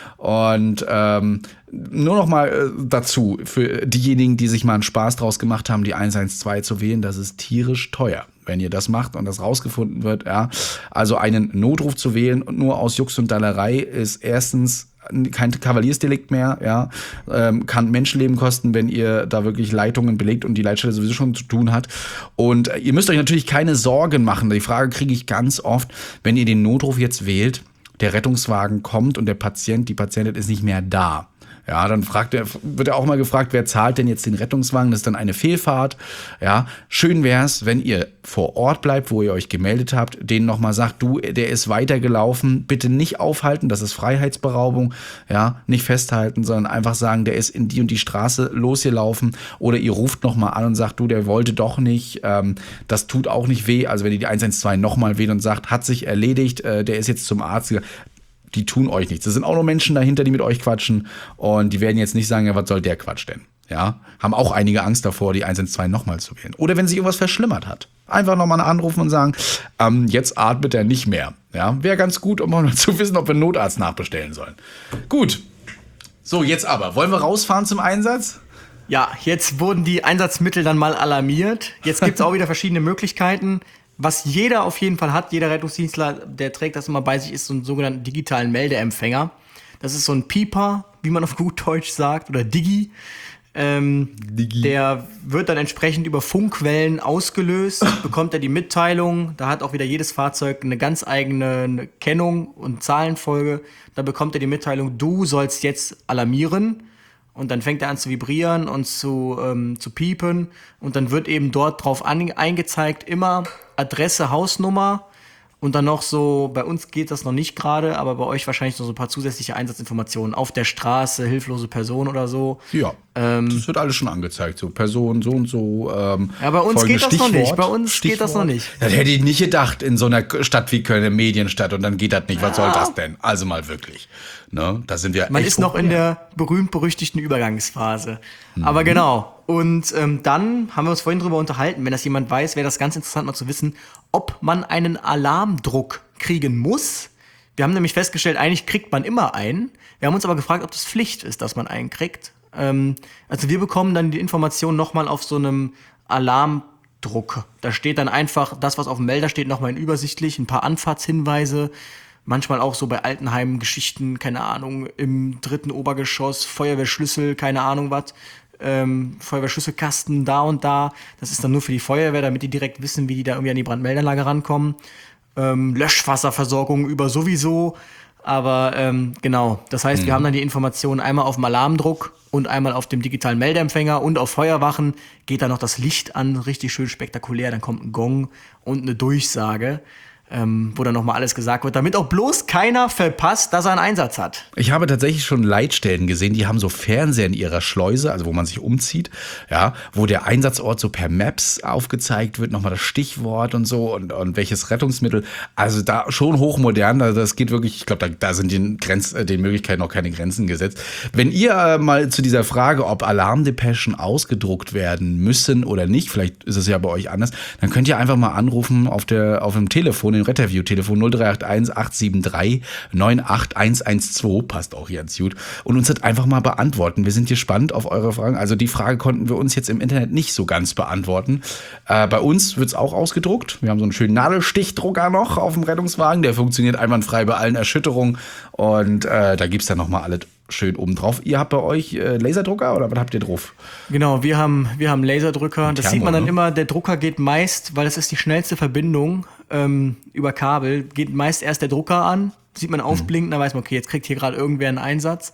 Und ähm, nur noch mal äh, dazu, für diejenigen, die sich mal einen Spaß draus gemacht haben, die eins eins zwei zu wählen, das ist tierisch teuer, wenn ihr das macht und das rausgefunden wird. Ja. Also einen Notruf zu wählen und nur aus Jux und Dallerei ist erstens kein Kavaliersdelikt mehr, ja, ähm, kann Menschenleben kosten, wenn ihr da wirklich Leitungen belegt und die Leitstelle sowieso schon zu tun hat. Und äh, ihr müsst euch natürlich keine Sorgen machen. Die Frage kriege ich ganz oft, wenn ihr den Notruf jetzt wählt, der Rettungswagen kommt und der Patient, die Patientin ist nicht mehr da. Ja, dann fragt er, wird er auch mal gefragt, wer zahlt denn jetzt den Rettungswagen? Das ist dann eine Fehlfahrt. Ja, schön wär's, wenn ihr vor Ort bleibt, wo ihr euch gemeldet habt, denen nochmal sagt, du, der ist weitergelaufen, bitte nicht aufhalten, das ist Freiheitsberaubung. Ja, nicht festhalten, sondern einfach sagen, der ist in die und die Straße losgelaufen. Oder ihr ruft nochmal an und sagt, du, der wollte doch nicht. Ähm, das tut auch nicht weh. Also wenn ihr die eins eins zwei nochmal wählt und sagt, hat sich erledigt, äh, der ist jetzt zum Arzt gegangen. Die tun euch nichts. Es sind auch nur Menschen dahinter, die mit euch quatschen und die werden jetzt nicht sagen, ja, was soll der Quatsch denn? Ja, haben auch einige Angst davor, die eins eins zwei nochmal zu wählen. Oder wenn sich irgendwas verschlimmert hat. Einfach nochmal anrufen und sagen, ähm, jetzt atmet er nicht mehr. Ja, wäre ganz gut, um mal zu wissen, ob wir einen Notarzt nachbestellen sollen. Gut. So, jetzt aber. Wollen wir rausfahren zum Einsatz? Ja, jetzt wurden die Einsatzmittel dann mal alarmiert. Jetzt gibt es auch wieder verschiedene Möglichkeiten. Was jeder auf jeden Fall hat, jeder Rettungsdienstler, der trägt das immer bei sich, ist so einen sogenannten digitalen Meldeempfänger. Das ist so ein Pieper, wie man auf gut Deutsch sagt, oder Digi. Ähm, Digi. Der wird dann entsprechend über Funkwellen ausgelöst, bekommt er die Mitteilung. Da hat auch wieder jedes Fahrzeug eine ganz eigene Kennung und Zahlenfolge. Da bekommt er die Mitteilung, du sollst jetzt alarmieren. Und dann fängt er an zu vibrieren und zu, ähm, zu piepen. Und dann wird eben dort drauf an, eingezeigt, immer Adresse, Hausnummer. Und dann noch so, bei uns geht das noch nicht gerade, aber bei euch wahrscheinlich noch so ein paar zusätzliche Einsatzinformationen. Auf der Straße, hilflose Person oder so. Ja, ähm, das wird alles schon angezeigt. So Person, so und so. Ähm, ja, bei uns geht das Stichwort, noch nicht. Bei uns Stichwort. geht das noch nicht. Das hätte ich nicht gedacht in so einer Stadt wie Köln, eine Medienstadt. Und dann geht das nicht. Was ja. soll das denn? Also mal wirklich. Ne? Da sind wir Man echt ist noch in der berühmt-berüchtigten Übergangsphase. Mhm. Aber genau. Und ähm, dann haben wir uns vorhin drüber unterhalten, wenn das jemand weiß, wäre das ganz interessant mal zu wissen, ob man einen Alarmdruck kriegen muss. Wir haben nämlich festgestellt, eigentlich kriegt man immer einen. Wir haben uns aber gefragt, ob das Pflicht ist, dass man einen kriegt. Ähm, also wir bekommen dann die Information nochmal auf so einem Alarmdruck. Da steht dann einfach das, was auf dem Melder steht, nochmal in übersichtlich, ein paar Anfahrtshinweise. Manchmal auch so bei Altenheimen Geschichten, keine Ahnung, im dritten Obergeschoss, Feuerwehrschlüssel, keine Ahnung was. Ähm, Feuerwehrschlüsselkasten da und da. Das ist dann nur für die Feuerwehr, damit die direkt wissen, wie die da irgendwie an die Brandmeldeanlage rankommen. Ähm, Löschwasserversorgung über sowieso. Aber ähm, genau, das heißt, mhm. wir haben dann die Informationen einmal auf dem Alarmdruck und einmal auf dem digitalen Meldeempfänger und auf Feuerwachen geht dann noch das Licht an, richtig schön spektakulär. Dann kommt ein Gong und eine Durchsage. Ähm, wo dann nochmal alles gesagt wird, damit auch bloß keiner verpasst, dass er einen Einsatz hat. Ich habe tatsächlich schon Leitstellen gesehen, die haben so Fernseher in ihrer Schleuse, also wo man sich umzieht, ja, wo der Einsatzort so per Maps aufgezeigt wird, nochmal das Stichwort und so und, und welches Rettungsmittel. Also da schon hochmodern, also das geht wirklich, ich glaube, da, da sind den, Grenz, äh, den Möglichkeiten noch keine Grenzen gesetzt. Wenn ihr äh, mal zu dieser Frage, ob Alarmdepeschen ausgedruckt werden müssen oder nicht, vielleicht ist es ja bei euch anders, dann könnt ihr einfach mal anrufen auf, der, auf dem Telefon, im Retterview-Telefon null drei acht eins acht sieben drei neun acht eins eins zwei, passt auch hier ans Jut, und uns das einfach mal beantworten. Wir sind gespannt auf eure Fragen. Also die Frage konnten wir uns jetzt im Internet nicht so ganz beantworten. Äh, bei uns wird es auch ausgedruckt. Wir haben so einen schönen Nadelstichdrucker noch auf dem Rettungswagen. Der funktioniert einwandfrei bei allen Erschütterungen. Und äh, da gibt es dann nochmal alles schön oben drauf. Ihr habt bei euch äh, Laserdrucker oder was habt ihr drauf? Genau, wir haben, wir haben Laserdrucker. Das Thermo, sieht man dann ne? immer, der Drucker geht meist, weil das ist die schnellste Verbindung ähm, über Kabel, geht meist erst der Drucker an, sieht man aufblinken, dann weiß man, okay, jetzt kriegt hier gerade irgendwer einen Einsatz.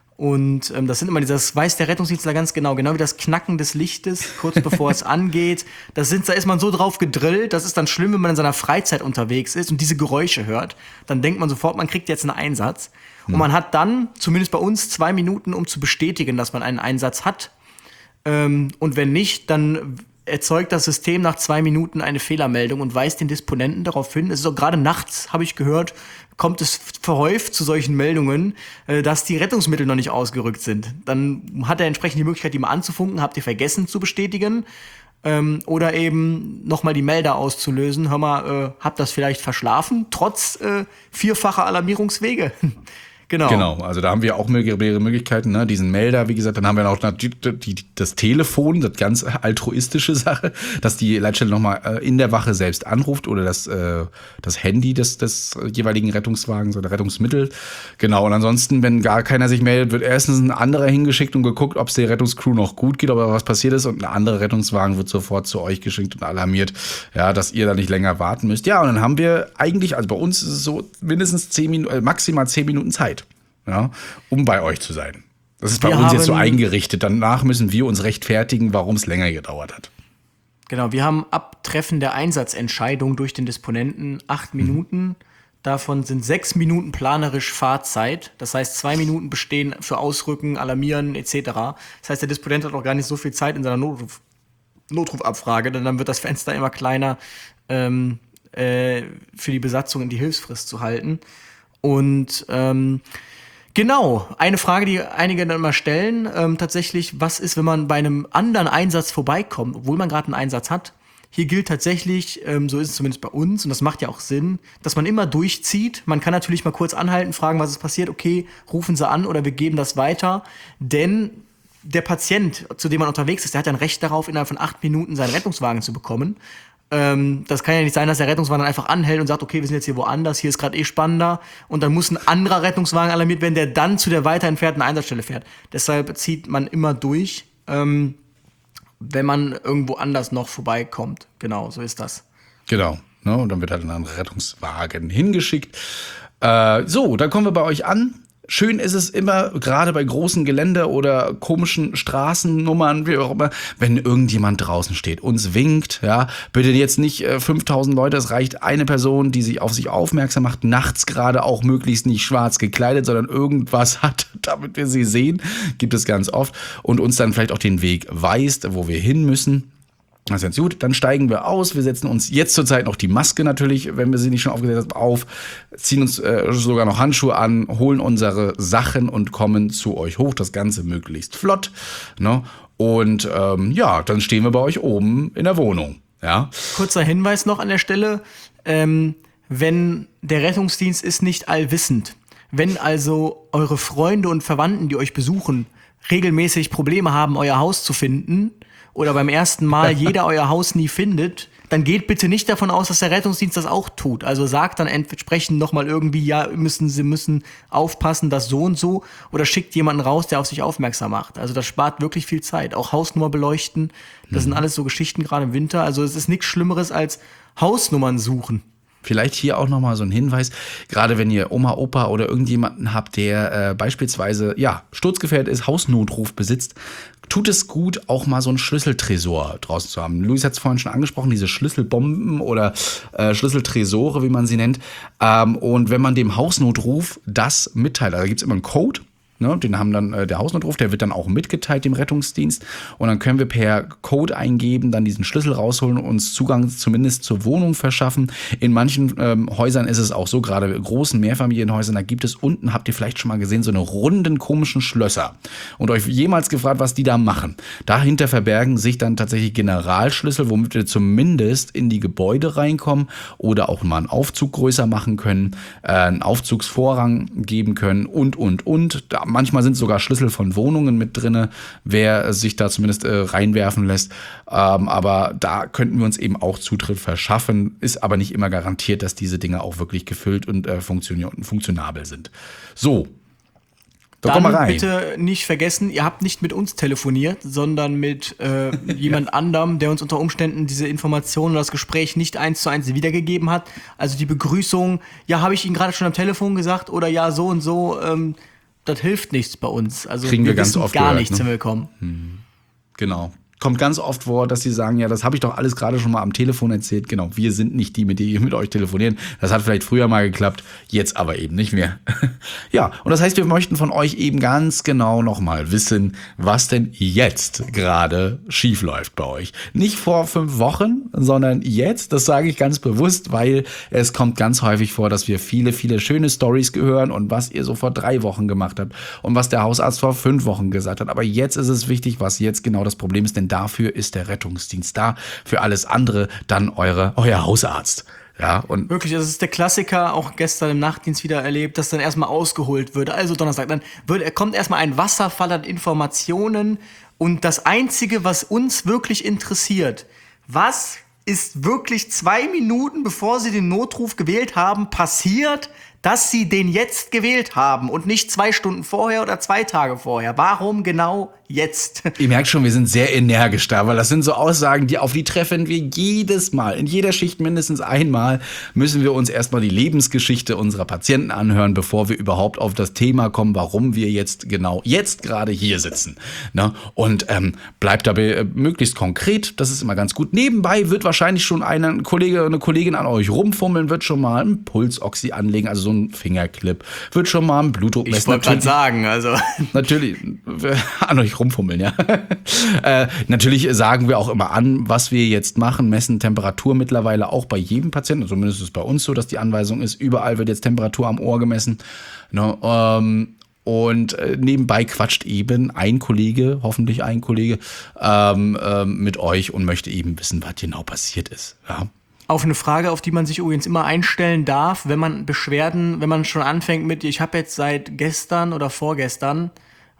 Und ähm, das sind immer dieses, weiß der Rettungsdienstler ganz genau, genau wie das Knacken des Lichtes, kurz bevor es angeht. Das sind, da ist man so drauf gedrillt, das ist dann schlimm, wenn man in seiner Freizeit unterwegs ist und diese Geräusche hört. Dann denkt man sofort, man kriegt jetzt einen Einsatz. Und man hat dann, zumindest bei uns, zwei Minuten, um zu bestätigen, dass man einen Einsatz hat. Ähm, und wenn nicht, dann erzeugt das System nach zwei Minuten eine Fehlermeldung und weist den Disponenten darauf hin. Es ist auch gerade nachts, habe ich gehört, kommt es verhäuft zu solchen Meldungen, äh, dass die Rettungsmittel noch nicht ausgerückt sind. Dann hat er entsprechend die Möglichkeit, die mal anzufunken. Habt ihr vergessen zu bestätigen? Ähm, oder eben nochmal die Melder auszulösen. Hör mal, äh, habt das vielleicht verschlafen? Trotz äh, vierfacher Alarmierungswege. Genau. Genau, also da haben wir auch mehrere Möglichkeiten, ne? Diesen Melder, wie gesagt, dann haben wir noch die, die, das Telefon, das ganz altruistische Sache, dass die Leitstelle nochmal äh, in der Wache selbst anruft oder das, äh, das Handy des, des jeweiligen Rettungswagens oder Rettungsmittel. Genau, und ansonsten, wenn gar keiner sich meldet, wird erstens ein anderer hingeschickt und geguckt, ob es der Rettungscrew noch gut geht, ob was passiert ist, und ein anderer Rettungswagen wird sofort zu euch geschickt und alarmiert, ja, dass ihr da nicht länger warten müsst. Ja, und dann haben wir eigentlich, also bei uns ist es so mindestens zehn Minuten, äh, maximal zehn Minuten Zeit. Ja, um bei euch zu sein. Das ist bei Wir uns jetzt so haben- eingerichtet. Danach müssen wir uns rechtfertigen, warum es länger gedauert hat. Genau, wir haben ab Treffen der Einsatzentscheidung durch den Disponenten acht Minuten. Davon sind sechs Minuten planerisch Fahrzeit. Das heißt, zwei Minuten bestehen für Ausrücken, Alarmieren et cetera. Das heißt, der Disponent hat auch gar nicht so viel Zeit in seiner Notruf Notrufabfrage, denn dann wird das Fenster immer kleiner, ähm, äh, für die Besatzung in die Hilfsfrist zu halten. Und ähm, genau, eine Frage, die einige dann immer stellen, ähm, tatsächlich, was ist, wenn man bei einem anderen Einsatz vorbeikommt, obwohl man gerade einen Einsatz hat? Hier gilt tatsächlich, ähm, so ist es zumindest bei uns, und das macht ja auch Sinn, dass man immer durchzieht. Man kann natürlich mal kurz anhalten, fragen, was ist passiert. Okay, rufen Sie an oder wir geben das weiter. Denn der Patient, zu dem man unterwegs ist, der hat ein Recht darauf, innerhalb von acht Minuten seinen Rettungswagen zu bekommen. Ähm, das kann ja nicht sein, dass der Rettungswagen dann einfach anhält und sagt, okay, wir sind jetzt hier woanders, hier ist gerade eh spannender. Und dann muss ein anderer Rettungswagen alarmiert werden, der dann zu der weiter entfernten Einsatzstelle fährt. Deshalb zieht man immer durch, ähm, wenn man irgendwo anders noch vorbeikommt. Genau, so ist das. Genau. Ne? Und dann wird halt ein Rettungswagen hingeschickt. Äh, so, dann kommen wir bei euch an. Schön ist es immer, gerade bei großen Gelände oder komischen Straßennummern, wie auch immer, wenn irgendjemand draußen steht, uns winkt, ja, bitte jetzt nicht äh, fünftausend Leute, es reicht eine Person, die sich auf sich aufmerksam macht, nachts gerade auch möglichst nicht schwarz gekleidet, sondern irgendwas hat, damit wir sie sehen, gibt es ganz oft, und uns dann vielleicht auch den Weg weist, wo wir hin müssen. Das ist ganz gut, dann steigen wir aus, wir setzen uns jetzt zur Zeit noch die Maske natürlich, wenn wir sie nicht schon aufgesetzt haben, auf, ziehen uns äh, sogar noch Handschuhe an, holen unsere Sachen und kommen zu euch hoch, das Ganze möglichst flott, ne? Und ähm, ja, dann stehen wir bei euch oben in der Wohnung, ja. Kurzer Hinweis noch an der Stelle, ähm, wenn der Rettungsdienst ist nicht allwissend. Wenn also eure Freunde und Verwandten, die euch besuchen, regelmäßig Probleme haben, euer Haus zu finden, oder beim ersten Mal jeder euer Haus nie findet, dann geht bitte nicht davon aus, dass der Rettungsdienst das auch tut. Also sagt dann entsprechend nochmal irgendwie, ja, müssen Sie müssen aufpassen, dass so und so, oder schickt jemanden raus, der auf sich aufmerksam macht. Also das spart wirklich viel Zeit. Auch Hausnummer beleuchten, das sind alles so Geschichten gerade im Winter. Also es ist nichts Schlimmeres als Hausnummern suchen. Vielleicht hier auch nochmal so ein Hinweis, gerade wenn ihr Oma, Opa oder irgendjemanden habt, der äh, beispielsweise ja sturzgefährdet ist, Hausnotruf besitzt, tut es gut, auch mal so einen Schlüsseltresor draußen zu haben. Luis hat es vorhin schon angesprochen, diese Schlüsselbomben oder äh, Schlüsseltresore, wie man sie nennt. Ähm, und wenn man dem Hausnotruf das mitteilt, also da gibt es immer einen Code, ne, den haben dann äh, der Hausnotruf, der wird dann auch mitgeteilt dem Rettungsdienst, und dann können wir per Code eingeben, dann diesen Schlüssel rausholen und uns Zugang zumindest zur Wohnung verschaffen. In manchen ähm, Häusern ist es auch so, gerade großen Mehrfamilienhäusern, da gibt es unten, habt ihr vielleicht schon mal gesehen, so eine runden komischen Schlösser, und euch jemals gefragt, was die da machen. Dahinter verbergen sich dann tatsächlich Generalschlüssel, womit wir zumindest in die Gebäude reinkommen oder auch mal einen Aufzug größer machen können, äh, einen Aufzugsvorrang geben können und, und, und. Da manchmal sind sogar Schlüssel von Wohnungen mit drinne, wer sich da zumindest äh, reinwerfen lässt. Ähm, aber da könnten wir uns eben auch Zutritt verschaffen. Ist aber nicht immer garantiert, dass diese Dinge auch wirklich gefüllt und äh, funktionieren, funktionabel sind. So, da kommen wir rein. Bitte nicht vergessen, ihr habt nicht mit uns telefoniert, sondern mit äh, jemand anderem, der uns unter Umständen diese Informationen oder das Gespräch nicht eins zu eins wiedergegeben hat. Also die Begrüßung, ja, habe ich Ihnen gerade schon am Telefon gesagt, oder ja, so und so, ähm, das hilft nichts bei uns. Also Kriegen wir, wir ganz wissen oft gar gehört, nichts, ne? wenn wir kommen. Hm. Genau. Kommt ganz oft vor, dass sie sagen, ja, das habe ich doch alles gerade schon mal am Telefon erzählt. Genau, wir sind nicht die, mit denen ihr mit euch telefonieren. Das hat vielleicht früher mal geklappt, jetzt aber eben nicht mehr. Ja, und das heißt, wir möchten von euch eben ganz genau nochmal wissen, was denn jetzt gerade schief läuft bei euch. Nicht vor fünf Wochen, sondern jetzt. Das sage ich ganz bewusst, weil es kommt ganz häufig vor, dass wir viele, viele schöne Storys hören und was ihr so vor drei Wochen gemacht habt und was der Hausarzt vor fünf Wochen gesagt hat. Aber jetzt ist es wichtig, was jetzt genau das Problem ist, denn dafür ist der Rettungsdienst da. Für alles andere dann eure, euer Hausarzt. Ja, und Wirklich, das ist der Klassiker, auch gestern im Nachtdienst wieder erlebt, dass dann erstmal ausgeholt wird. Also Donnerstag, dann wird, kommt erstmal ein Wasserfall an Informationen, und das Einzige, was uns wirklich interessiert, was ist wirklich zwei Minuten, bevor Sie den Notruf gewählt haben, passiert, dass sie den jetzt gewählt haben und nicht zwei Stunden vorher oder zwei Tage vorher. Warum genau jetzt? Ihr merkt schon, wir sind sehr energisch da, weil das sind so Aussagen, die auf die treffen wir jedes Mal. In jeder Schicht mindestens einmal müssen wir uns erstmal die Lebensgeschichte unserer Patienten anhören, bevor wir überhaupt auf das Thema kommen, warum wir jetzt genau jetzt gerade hier sitzen. Ne? Und ähm, bleibt dabei äh, möglichst konkret, das ist immer ganz gut. Nebenbei wird wahrscheinlich schon ein Kollege, eine Kollegin an euch rumfummeln, wird schon mal einen Pulsoxy anlegen, also so ein Fingerclip, wird schon mal einen Blutdruck messen. Ich wollte gerade sagen, also. Natürlich, an euch rumfummeln, ja. äh, natürlich sagen wir auch immer an, was wir jetzt machen, messen Temperatur mittlerweile auch bei jedem Patienten, zumindest ist es bei uns so, dass die Anweisung ist, überall wird jetzt Temperatur am Ohr gemessen. Ne, ähm, Und äh, nebenbei quatscht eben ein Kollege, hoffentlich ein Kollege, ähm, ähm, mit euch und möchte eben wissen, was genau passiert ist. Ja. Auf eine Frage, auf die man sich übrigens immer einstellen darf, wenn man Beschwerden, wenn man schon anfängt mit, ich habe jetzt seit gestern oder vorgestern,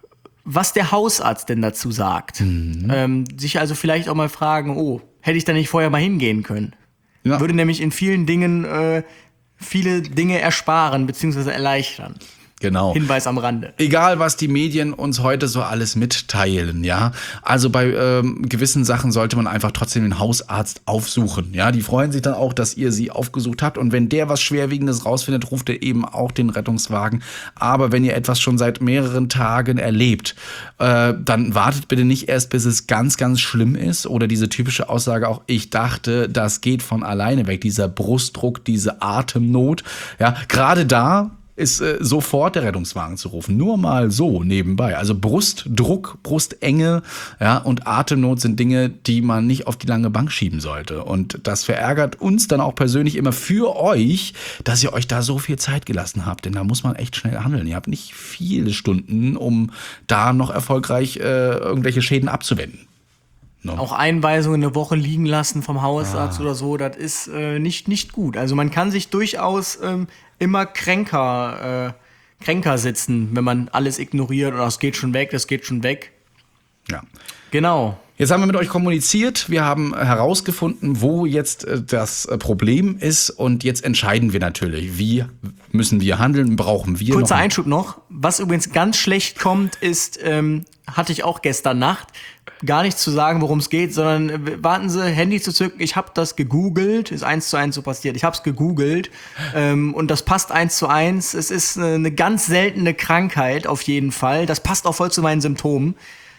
was der Hausarzt denn dazu sagt. Mhm. Ähm, sich also vielleicht auch mal fragen, oh, hätte ich da nicht vorher mal hingehen können? Ja. Würde nämlich in vielen Dingen äh, viele Dinge ersparen bzw. erleichtern. Genau. Hinweis am Rande. Egal, was die Medien uns heute so alles mitteilen, ja. Also bei ähm, gewissen Sachen sollte man einfach trotzdem den Hausarzt aufsuchen, ja. Die freuen sich dann auch, dass ihr sie aufgesucht habt. Und wenn der was Schwerwiegendes rausfindet, ruft er eben auch den Rettungswagen. Aber wenn ihr etwas schon seit mehreren Tagen erlebt, äh, dann wartet bitte nicht erst, bis es ganz, ganz schlimm ist. Oder diese typische Aussage auch, ich dachte, das geht von alleine weg. Dieser Brustdruck, diese Atemnot, ja. Gerade da ist äh, sofort der Rettungswagen zu rufen. Nur mal so nebenbei. Also Brustdruck, Brustenge, ja, und Atemnot sind Dinge, die man nicht auf die lange Bank schieben sollte. Und das verärgert uns dann auch persönlich immer für euch, dass ihr euch da so viel Zeit gelassen habt. Denn da muss man echt schnell handeln. Ihr habt nicht viele Stunden, um da noch erfolgreich äh, irgendwelche Schäden abzuwenden. No. Auch Einweisungen eine Woche liegen lassen vom Hausarzt ah. oder so, das ist äh, nicht, nicht gut. Also man kann sich durchaus ähm, immer kränker, äh, kränker sitzen, wenn man alles ignoriert und das geht schon weg, das geht schon weg. Ja. Genau. Jetzt haben wir mit euch kommuniziert, wir haben herausgefunden, wo jetzt das Problem ist und jetzt entscheiden wir natürlich, wie müssen wir handeln, brauchen wir Kurzer noch Einschub noch, was übrigens ganz schlecht kommt, ist, ähm, hatte ich auch gestern Nacht, gar nicht zu sagen, worum es geht, sondern äh, warten Sie, Handy zu zücken, ich habe das gegoogelt, ist eins zu eins so passiert, ich habe es gegoogelt ähm, und das passt eins zu eins, es ist eine, eine ganz seltene Krankheit auf jeden Fall, das passt auch voll zu meinen Symptomen.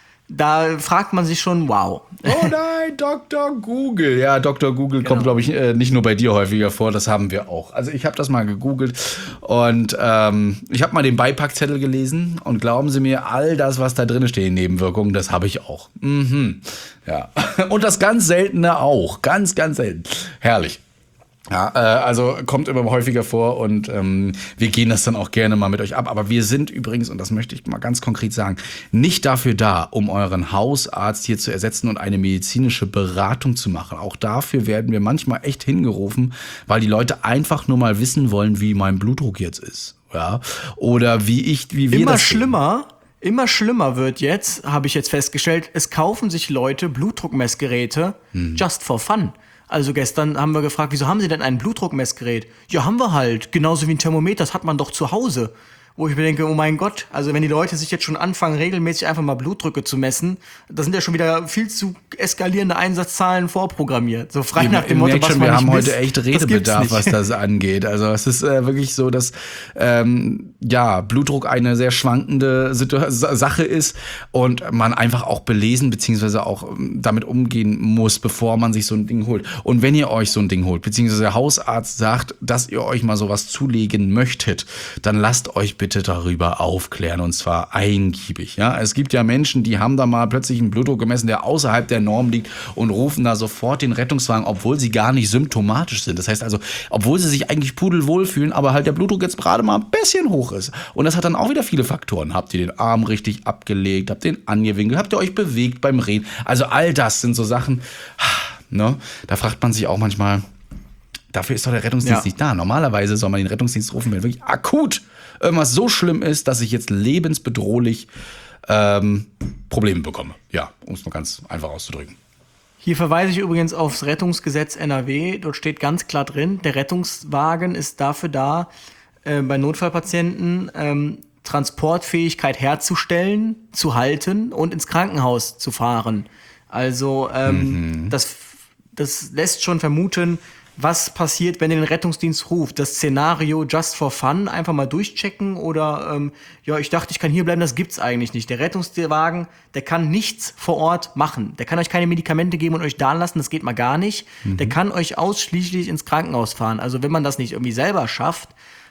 Da fragt man sich schon, wow. Oh nein, Doktor Google. Ja, Doktor Google genau. kommt, glaube ich, nicht nur bei dir häufiger vor, das haben wir auch. Also ich habe das mal gegoogelt und ähm, ich habe mal den Beipackzettel gelesen und glauben Sie mir, all das, was da drin steht, Nebenwirkungen, das habe ich auch. Mhm. Ja. Und das ganz Seltene auch. Ganz, ganz selten. Herrlich. Ja, äh, also kommt immer häufiger vor und ähm, wir gehen das dann auch gerne mal mit euch ab. Aber wir sind übrigens, und das möchte ich mal ganz konkret sagen, nicht dafür da, um euren Hausarzt hier zu ersetzen und eine medizinische Beratung zu machen. Auch dafür werden wir manchmal echt hingerufen, weil die Leute einfach nur mal wissen wollen, wie mein Blutdruck jetzt ist. Ja, oder wie ich, wie wir immer das schlimmer. Immer schlimmer wird jetzt, habe ich jetzt festgestellt, es kaufen sich Leute Blutdruckmessgeräte hm. just for fun. Also gestern haben wir gefragt, wieso haben Sie denn ein Blutdruckmessgerät? Ja, haben wir halt. Genauso wie ein Thermometer, das hat man doch zu Hause. Wo ich mir denke, oh mein Gott, also wenn die Leute sich jetzt schon anfangen, regelmäßig einfach mal Blutdrücke zu messen, da sind ja schon wieder viel zu eskalierende Einsatzzahlen vorprogrammiert. So frei nach dem Motto, was schon, man wir haben misst, heute echt Redebedarf, was das angeht. Also es ist äh, wirklich so, dass ähm, ja Blutdruck eine sehr schwankende Situ- Sache ist und man einfach auch belesen beziehungsweise auch damit umgehen muss, bevor man sich so ein Ding holt. Und wenn ihr euch so ein Ding holt, beziehungsweise der Hausarzt sagt, dass ihr euch mal sowas zulegen möchtet, dann lasst euch bitte darüber aufklären und zwar eingiebig. Ja, es gibt ja Menschen, die haben da mal plötzlich einen Blutdruck gemessen, der außerhalb der Norm liegt und rufen da sofort den Rettungswagen, obwohl sie gar nicht symptomatisch sind. Das heißt also, obwohl sie sich eigentlich pudelwohl fühlen, aber halt der Blutdruck jetzt gerade mal ein bisschen hoch ist. Und das hat dann auch wieder viele Faktoren. Habt ihr den Arm richtig abgelegt? Habt ihr den angewinkelt? Habt ihr euch bewegt beim Reden? Also all das sind so Sachen, ne? Da fragt man sich auch manchmal, dafür ist doch der Rettungsdienst ja. nicht da. Normalerweise soll man den Rettungsdienst rufen, wenn wirklich akut irgendwas so schlimm ist, dass ich jetzt lebensbedrohlich ähm, Probleme bekomme. Ja, um es mal ganz einfach auszudrücken. Hier verweise ich übrigens aufs Rettungsgesetz N R W. Dort steht ganz klar drin, der Rettungswagen ist dafür da, äh, bei Notfallpatienten ähm, Transportfähigkeit herzustellen, zu halten und ins Krankenhaus zu fahren. Also ähm, mhm. das, das lässt schon vermuten, was passiert, wenn ihr den Rettungsdienst ruft. Das Szenario just for fun einfach mal durchchecken oder ähm, ja, ich dachte, ich kann hier bleiben, das gibt's eigentlich nicht. Der Rettungswagen, der kann nichts vor Ort machen. Der kann euch keine Medikamente geben und euch da lassen, das geht mal gar nicht. Mhm. Der kann euch ausschließlich ins Krankenhaus fahren. Also wenn man das nicht irgendwie selber schafft,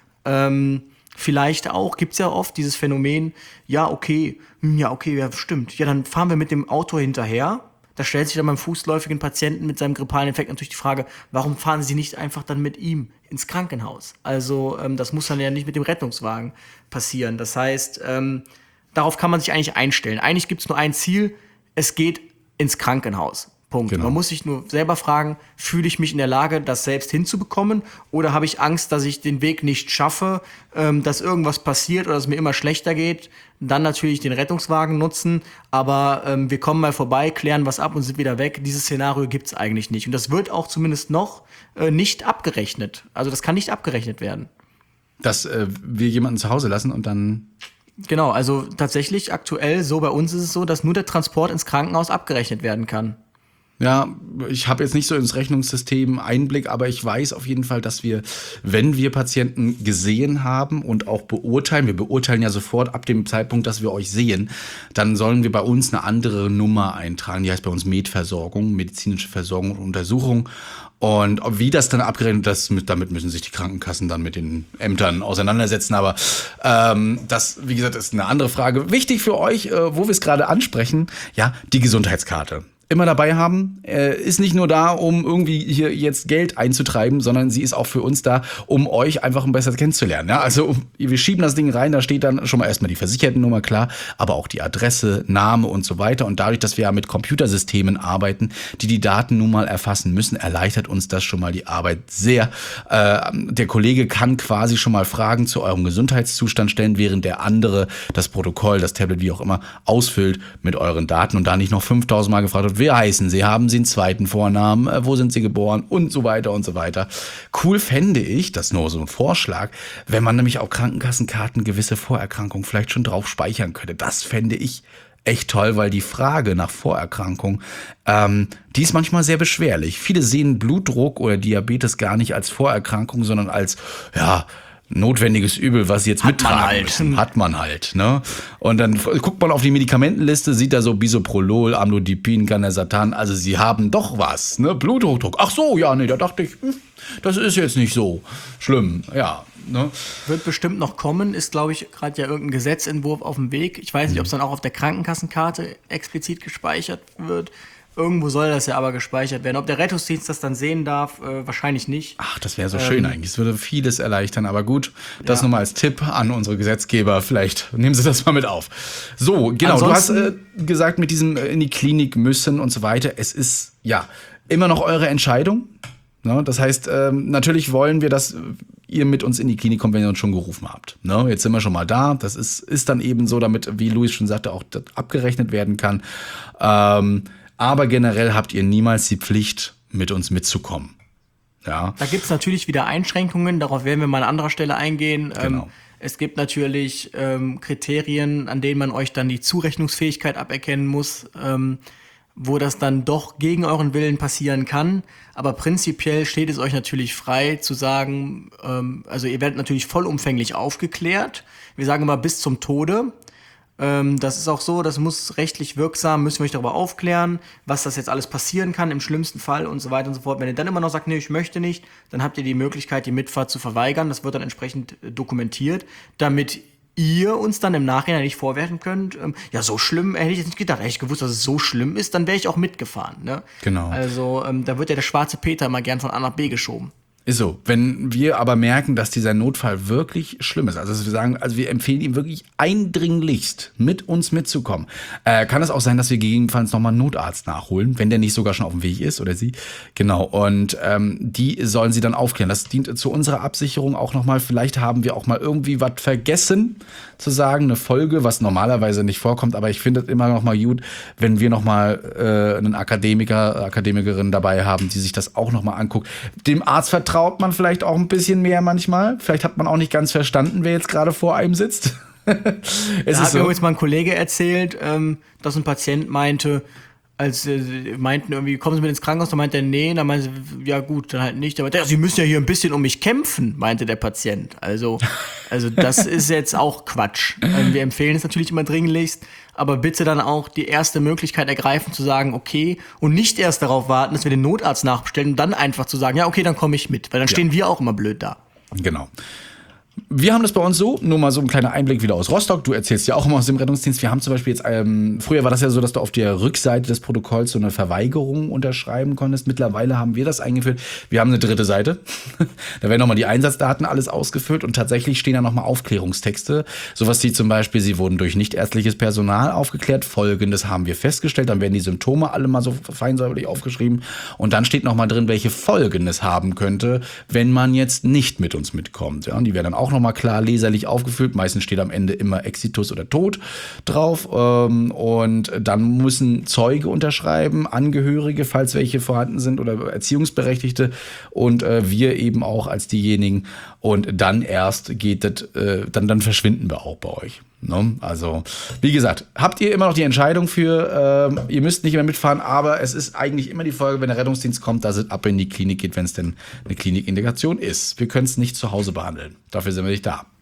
ähm, vielleicht auch, gibt's ja oft dieses Phänomen, ja, okay, ja, okay, ja, stimmt. Ja, dann fahren wir mit dem Auto hinterher. Da stellt sich dann beim fußläufigen Patienten mit seinem grippalen Infekt natürlich die Frage, warum fahren Sie nicht einfach dann mit ihm ins Krankenhaus? Also ähm, das muss dann ja nicht mit dem Rettungswagen passieren. Das heißt, ähm, darauf kann man sich eigentlich einstellen. Eigentlich gibt es nur ein Ziel, es geht ins Krankenhaus. Punkt. Genau. Man muss sich nur selber fragen, fühle ich mich in der Lage, das selbst hinzubekommen oder habe ich Angst, dass ich den Weg nicht schaffe, ähm, dass irgendwas passiert oder dass es mir immer schlechter geht. Dann natürlich den Rettungswagen nutzen, aber ähm, wir kommen mal vorbei, klären was ab und sind wieder weg. Dieses Szenario gibt es eigentlich nicht. Und das wird auch zumindest noch äh, nicht abgerechnet. Also das kann nicht abgerechnet werden. Dass äh, wir jemanden zu Hause lassen und dann... Genau, also tatsächlich aktuell so bei uns ist es so, dass nur der Transport ins Krankenhaus abgerechnet werden kann. Ja, ich habe jetzt nicht so ins Rechnungssystem Einblick, aber ich weiß auf jeden Fall, dass wir, wenn wir Patienten gesehen haben und auch beurteilen, wir beurteilen ja sofort ab dem Zeitpunkt, dass wir euch sehen, dann sollen wir bei uns eine andere Nummer eintragen, die heißt bei uns Medversorgung, medizinische Versorgung und Untersuchung. Und wie das dann abgerechnet ist, damit müssen sich die Krankenkassen dann mit den Ämtern auseinandersetzen. Aber ähm, das, wie gesagt, ist eine andere Frage. Wichtig für euch, äh, wo wir es gerade ansprechen, ja, die Gesundheitskarte. Immer dabei haben, äh, ist nicht nur da, um irgendwie hier jetzt Geld einzutreiben, sondern sie ist auch für uns da, um euch einfach besser kennenzulernen. Ja? Also wir schieben das Ding rein, da steht dann schon mal erstmal die Versichertennummer, klar, aber auch die Adresse, Name und so weiter. Und dadurch, dass wir ja mit Computersystemen arbeiten, die die Daten nun mal erfassen müssen, erleichtert uns das schon mal die Arbeit sehr. Äh, der Kollege kann quasi schon mal Fragen zu eurem Gesundheitszustand stellen, während der andere das Protokoll, das Tablet, wie auch immer, ausfüllt mit euren Daten und da nicht noch fünftausend Mal gefragt wird, wie heißen Sie, haben Sie einen zweiten Vornamen, äh, wo sind Sie geboren und so weiter und so weiter. Cool fände ich, das ist nur so ein Vorschlag, wenn man nämlich auch Krankenkassenkarten gewisse Vorerkrankungen vielleicht schon drauf speichern könnte. Das fände ich echt toll, weil die Frage nach Vorerkrankung, ähm, die ist manchmal sehr beschwerlich. Viele sehen Blutdruck oder Diabetes gar nicht als Vorerkrankung, sondern als, ja, notwendiges Übel, was sie jetzt Hat mittragen man halt. müssen. Hat man halt, ne? Und dann guckt man auf die Medikamentenliste, sieht da so Bisoprolol, Amlodipin, Ganesatan, also sie haben doch was, ne? Bluthochdruck. Ach so, ja, nee, da dachte ich, hm, das ist jetzt nicht so schlimm, ja. Ne? Wird bestimmt noch kommen, ist, glaube ich, gerade ja irgendein Gesetzentwurf auf dem Weg. Ich weiß nicht, ob es dann auch auf der Krankenkassenkarte explizit gespeichert wird. Irgendwo soll das ja aber gespeichert werden. Ob der Rettungsdienst das dann sehen darf, äh, wahrscheinlich nicht. Ach, das wäre so ähm, schön eigentlich. Es würde vieles erleichtern. Aber gut, das ja. nochmal als Tipp an unsere Gesetzgeber. Vielleicht nehmen Sie das mal mit auf. So, genau. Ansonsten, du hast äh, gesagt, mit diesem äh, in die Klinik müssen und so weiter. Es ist, ja, immer noch eure Entscheidung. Ne? Das heißt, ähm, natürlich wollen wir, dass ihr mit uns in die Klinik kommt, wenn ihr uns schon gerufen habt. Ne? Jetzt sind wir schon mal da. Das ist, ist dann eben so, damit, wie Luis schon sagte, auch das abgerechnet werden kann. Ähm, Aber generell habt ihr niemals die Pflicht, mit uns mitzukommen. Ja. Da gibt es natürlich wieder Einschränkungen, darauf werden wir mal an anderer Stelle eingehen. Genau. Ähm, es gibt natürlich ähm, Kriterien, an denen man euch dann die Zurechnungsfähigkeit aberkennen muss, ähm, wo das dann doch gegen euren Willen passieren kann. Aber prinzipiell steht es euch natürlich frei zu sagen, ähm, also ihr werdet natürlich vollumfänglich aufgeklärt. Wir sagen immer bis zum Tode. Das ist auch so, das muss rechtlich wirksam, müssen wir euch darüber aufklären, was das jetzt alles passieren kann, im schlimmsten Fall und so weiter und so fort. Wenn ihr dann immer noch sagt, nee, ich möchte nicht, dann habt ihr die Möglichkeit, die Mitfahrt zu verweigern. Das wird dann entsprechend dokumentiert, damit ihr uns dann im Nachhinein nicht vorwerfen könnt, ähm, ja, so schlimm hätte ich jetzt nicht gedacht. Hätte ich gewusst, dass es so schlimm ist, dann wäre ich auch mitgefahren. Ne? Genau. Also ähm, da wird ja der schwarze Peter immer gern von A nach B geschoben. Ist so. Wenn wir aber merken, dass dieser Notfall wirklich schlimm ist, also dass wir sagen, also wir empfehlen ihm wirklich eindringlichst, mit uns mitzukommen, äh, kann es auch sein, dass wir gegebenenfalls nochmal einen Notarzt nachholen, wenn der nicht sogar schon auf dem Weg ist oder sie. Genau. Und ähm, die sollen sie dann aufklären. Das dient zu unserer Absicherung auch nochmal. Vielleicht haben wir auch mal irgendwie was vergessen zu sagen, eine Folge, was normalerweise nicht vorkommt. Aber ich finde es immer noch mal gut, wenn wir nochmal äh, einen Akademiker, Akademikerin dabei haben, die sich das auch nochmal anguckt. Dem Arzt vertrauen vertraut man vielleicht auch ein bisschen mehr manchmal. Vielleicht hat man auch nicht ganz verstanden, wer jetzt gerade vor einem sitzt. Es Da ist hat mir so. jetzt mal ein Kollege erzählt, ähm, dass ein Patient meinte, als äh, meinten irgendwie, kommen Sie mit ins Krankenhaus, da meinte er, nee, dann meinte sie, ja gut, dann halt nicht. Aber der, Sie müssen ja hier ein bisschen um mich kämpfen, meinte der Patient. Also, also das ist jetzt auch Quatsch. Ähm, wir empfehlen es natürlich immer dringlichst, aber bitte dann auch die erste Möglichkeit ergreifen, zu sagen, okay, und nicht erst darauf warten, dass wir den Notarzt nachbestellen und dann einfach zu sagen, ja okay, dann komme ich mit, weil dann stehen wir auch immer blöd da. Genau. Wir haben das bei uns so, nur mal so ein kleiner Einblick wieder aus Rostock. Du erzählst ja auch immer aus dem Rettungsdienst. Wir haben zum Beispiel jetzt, ähm, früher war das ja so, dass du auf der Rückseite des Protokolls so eine Verweigerung unterschreiben konntest. Mittlerweile haben wir das eingeführt. Wir haben eine dritte Seite. Da werden nochmal die Einsatzdaten alles ausgefüllt und tatsächlich stehen da nochmal Aufklärungstexte. Sowas wie zum Beispiel, sie wurden durch nichtärztliches Personal aufgeklärt. Folgendes haben wir festgestellt. Dann werden die Symptome alle mal so feinsäuberlich aufgeschrieben. Und dann steht nochmal drin, welche Folgen es haben könnte, wenn man jetzt nicht mit uns mitkommt. Ja, und die werden dann auch nochmal klar leserlich aufgefüllt. Meistens steht am Ende immer Exitus oder Tod drauf. Und dann müssen Zeuge unterschreiben, Angehörige, falls welche vorhanden sind oder Erziehungsberechtigte und wir eben auch als diejenigen. Und dann erst geht das, dann, dann verschwinden wir auch bei euch. Ne? Also, wie gesagt, habt ihr immer noch die Entscheidung für, äh, ihr müsst nicht mehr mitfahren, aber es ist eigentlich immer die Folge, wenn der Rettungsdienst kommt, dass es ab in die Klinik geht, wenn es denn eine Klinikindikation ist. Wir können es nicht zu Hause behandeln. Dafür sind wir nicht da.